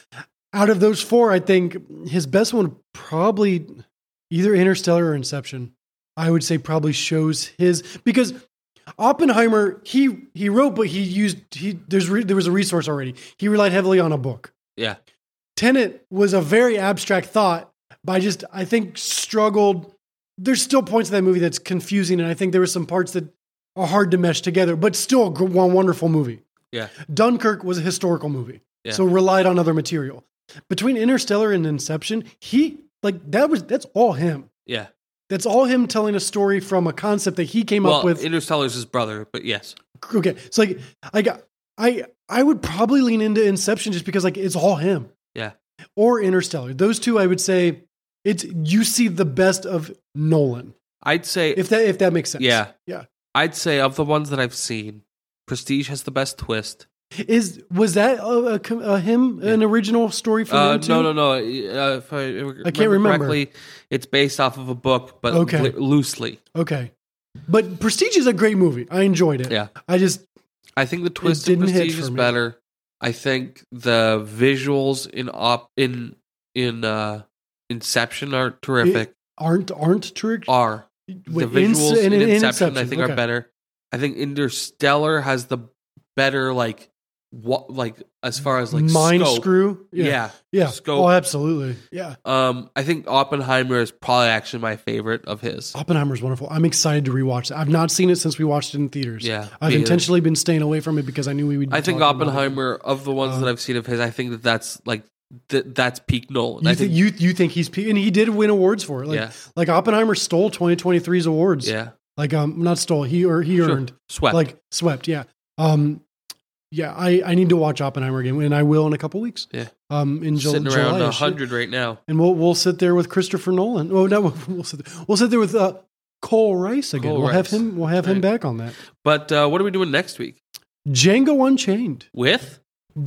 Out of those four, I think his best one probably either Interstellar or Inception. I would say probably shows his, because Oppenheimer, he he wrote, but he used he there's re, there was a resource already. He relied heavily on a book. Yeah. Tenet was a very abstract thought, but I just I think struggled. There's still points in that movie that's confusing, and I think there were some parts that are hard to mesh together, but still a one wonderful movie. Yeah. Dunkirk was a historical movie, yeah. so relied on other material. Between Interstellar and Inception, he like that was that's all him. Yeah. That's all him telling a story from a concept that he came well, up with. Interstellar's his brother, but yes. Okay, so like I got I I would probably lean into Inception just because like it's all him. Yeah. Or Interstellar. Those two, I would say, it's you see the best of Nolan. I'd say if that if that makes sense. Yeah. Yeah. I'd say of the ones that I've seen, Prestige has the best twist. Is was that a, a, a him yeah. an original story for uh, him too? No, no, no. Uh, if I, remember I can't remember. Correctly, it's based off of a book, but okay. li- loosely. Okay, but Prestige is a great movie. I enjoyed it. Yeah, I just I think the twist in Prestige is better. I think the visuals in op in in uh, Inception are terrific. It aren't aren't terrific. Are Wait, the visuals in, in, in Inception? Inception I think okay. are better. I think Interstellar has the better like. What like as far as like mind scope. screw? Yeah, yeah, yeah. Scope. Oh, absolutely. Yeah. Um, I think Oppenheimer is probably actually my favorite of his. Oppenheimer's wonderful. I'm excited to rewatch it. I've not seen it since we watched it in theaters. Yeah, I've intentionally been staying away from it because I knew we would. Be I think Oppenheimer of the ones uh, that I've seen of his, I think that that's like th- that's peak Nolan. You I think think you you think he's peak, and he did win awards for it. Like yeah. like Oppenheimer stole twenty twenty-three's awards. Yeah, like um not stole he or he sure. earned swept like swept. Yeah. Um. Yeah, I, I need to watch Oppenheimer again, and I will in a couple weeks. Yeah, um, in Ju- sitting July, around a hundred right now, and we'll we'll sit there with Christopher Nolan. Oh no, we'll sit there, we'll sit there with uh, Cole Rice again. Cole we'll Rice. have him. We'll have right. him back on that. But uh, what are we doing next week? Django Unchained with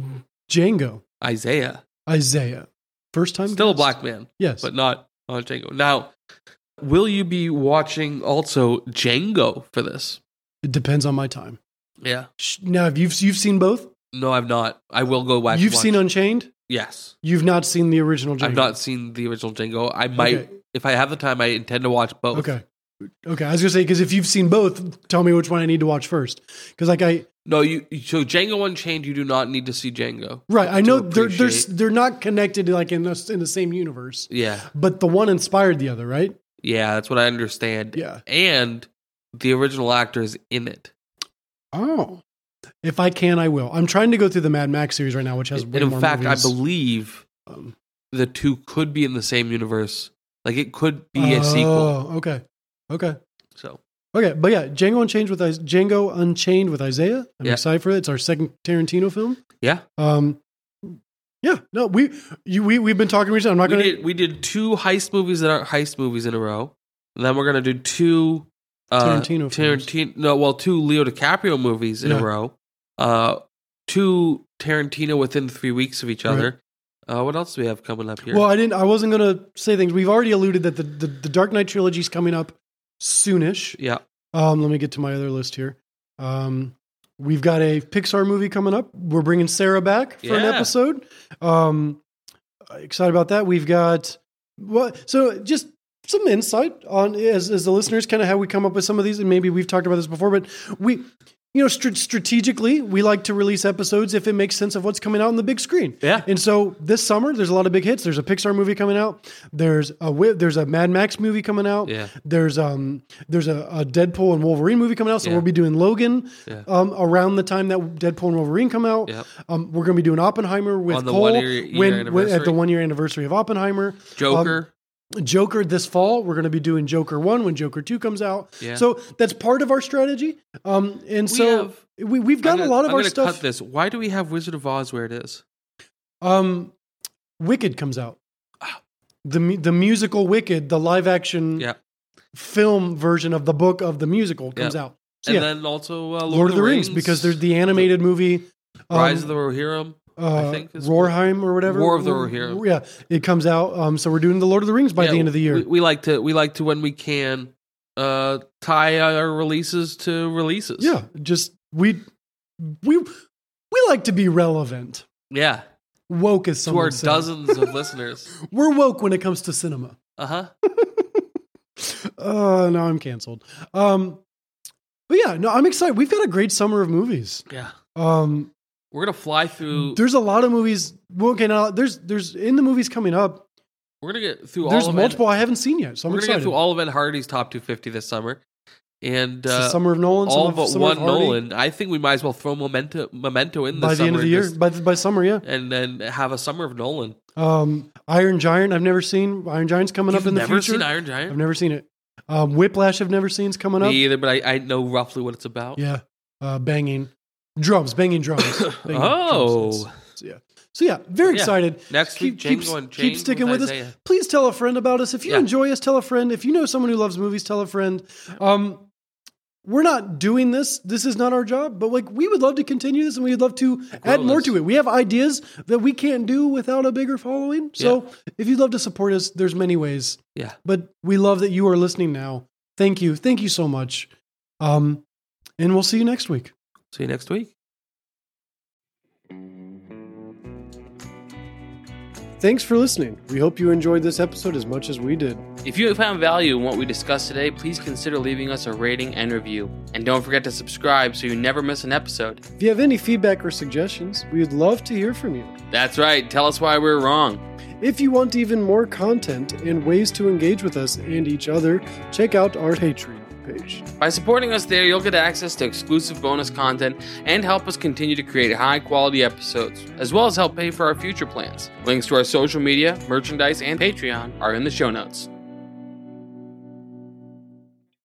Django Isaiah. Isaiah, first time. Still guest. a black man, yes, but not on Django. Now, will you be watching also Django for this? It depends on my time. Yeah. Now, have you you've seen both? No, I've not. I will go back. You've watch. seen Unchained? Yes. You've not seen the original Django? I've not seen the original Django. I might, okay. if I have the time, I intend to watch both. Okay. Okay. I was going to say, because if you've seen both, tell me which one I need to watch first. Because, like, I. No, you. So, Django Unchained, you do not need to see Django. Right. I know they're, they're, they're not connected, like, in the, in the same universe. Yeah. But the one inspired the other, right? Yeah, that's what I understand. Yeah. And the original actor is in it. Oh. If I can, I will. I'm trying to go through the Mad Max series right now, which has. And way in more fact, movies. I believe um, the two could be in the same universe. Like it could be oh, a sequel. Oh, okay, okay. So okay, but yeah, Django Unchained with Django Unchained with Isaiah. I'm yeah. excited for it. It's our second Tarantino film. Yeah. Um. Yeah. No, we you we we've been talking recently. I'm not we gonna. Did, we did two heist movies that aren't heist movies in a row. And then we're gonna do two uh, Tarantino. Tarantino. No, well, two Leo DiCaprio movies in yeah. a row. Uh, two Tarantino within three weeks of each other. Right. Uh, what else do we have coming up here? Well, I didn't. I wasn't going to say things. We've already alluded that the, the the Dark Knight trilogy is coming up soonish. Yeah. Um. Let me get to my other list here. Um. We've got a Pixar movie coming up. We're bringing Sarah back for yeah. an episode. Um. Excited about that. We've got what? So just some insight on as as the listeners, kind of how we come up with some of these, and maybe we've talked about this before, but we. You know, st- strategically, we like to release episodes if it makes sense of what's coming out on the big screen. Yeah. And so this summer, there's a lot of big hits. There's a Pixar movie coming out. There's a there's a Mad Max movie coming out. Yeah. There's um there's a, a Deadpool and Wolverine movie coming out. So yeah. we'll be doing Logan yeah. um around the time that Deadpool and Wolverine come out. Yep. Um, we're going to be doing Oppenheimer with on the Cole one year, year when, anniversary. when at the one year anniversary of Oppenheimer. Joker. Um, Joker this fall. We're going to be doing Joker one when Joker two comes out. Yeah. So that's part of our strategy. Um, and We so have- we, we've got I'm gonna, a lot of I'm our gonna stuff. cut this. Why do we have Wizard of Oz where it is? Um, Wicked comes out. The mu- the musical Wicked, the live action Yeah. film version of the book of the musical comes Yeah. out. So And yeah, then also uh, Lord, Lord of the Rings, because there's the animated movie. um, Rise of the Rohirrim. uh, I think is Roarheim or whatever. War of the Rohirrim. Yeah, it comes out. Um, so we're doing the Lord of the Rings by Yeah, the end of the year. We, we like to we like to when we can uh, tie our releases to releases. yeah, just we we we like to be relevant. yeah. Woke as To someone our said. dozens of listeners. We're woke when it comes to cinema. Uh huh. Uh, now I'm canceled. Um, but yeah, no, I'm excited. We've got a great summer of movies. Yeah. Um, We're gonna fly through. there's a lot of movies. Well, okay, now there's there's in the movies coming up. We're gonna get through There's all of multiple Ed, I haven't seen yet, so I'm We're gonna excited. get through all of Ed Hardy's top two fifty this summer, and It's the uh, summer of Nolan, all summer, but summer one of Hardy. Nolan. I think we might as well throw Memento Memento in by this the end of summer the year. just- By by summer, yeah. and then have a summer of Nolan. Um, Iron Giant, I've never seen. Iron Giant's coming You've up in the never future. seen Iron Giant? I've never seen it. Um, Whiplash, I've never seen. Is coming up. Me either, but I, I know roughly what it's about. Yeah, uh, banging drums, banging drums. Banging Oh. drums. So yeah, so yeah, very Yeah. excited. Next keep, week, keep, Django and keep Jane sticking with with Isaiah. us. Please tell a friend about us. If you Yeah. enjoy us, tell a friend. If you know someone who loves movies, tell a friend. Um, we're not doing this. This is not our job, but like we would love to continue this, and we'd love to add more this. to it. We have ideas that we can't do without a bigger following. So if you'd love to support us, there's many ways. Yeah. But we love that you are listening now. Thank you. Thank you so much. Um, and we'll see you next week. See you next week. Thanks for listening. We hope you enjoyed this episode as much as we did. If you have found value in what we discussed today, please consider leaving us a rating and review. And don't forget to subscribe so you never miss an episode. If you have any feedback or suggestions, we would love to hear from you. That's right, tell us why we're wrong. If you want even more content and ways to engage with us and each other, check out our Patreon page. By supporting us there, you'll get access to exclusive bonus content and help us continue to create high quality episodes, as well as help pay for our future plans. Links to our social media, merchandise, and Patreon are in the show notes.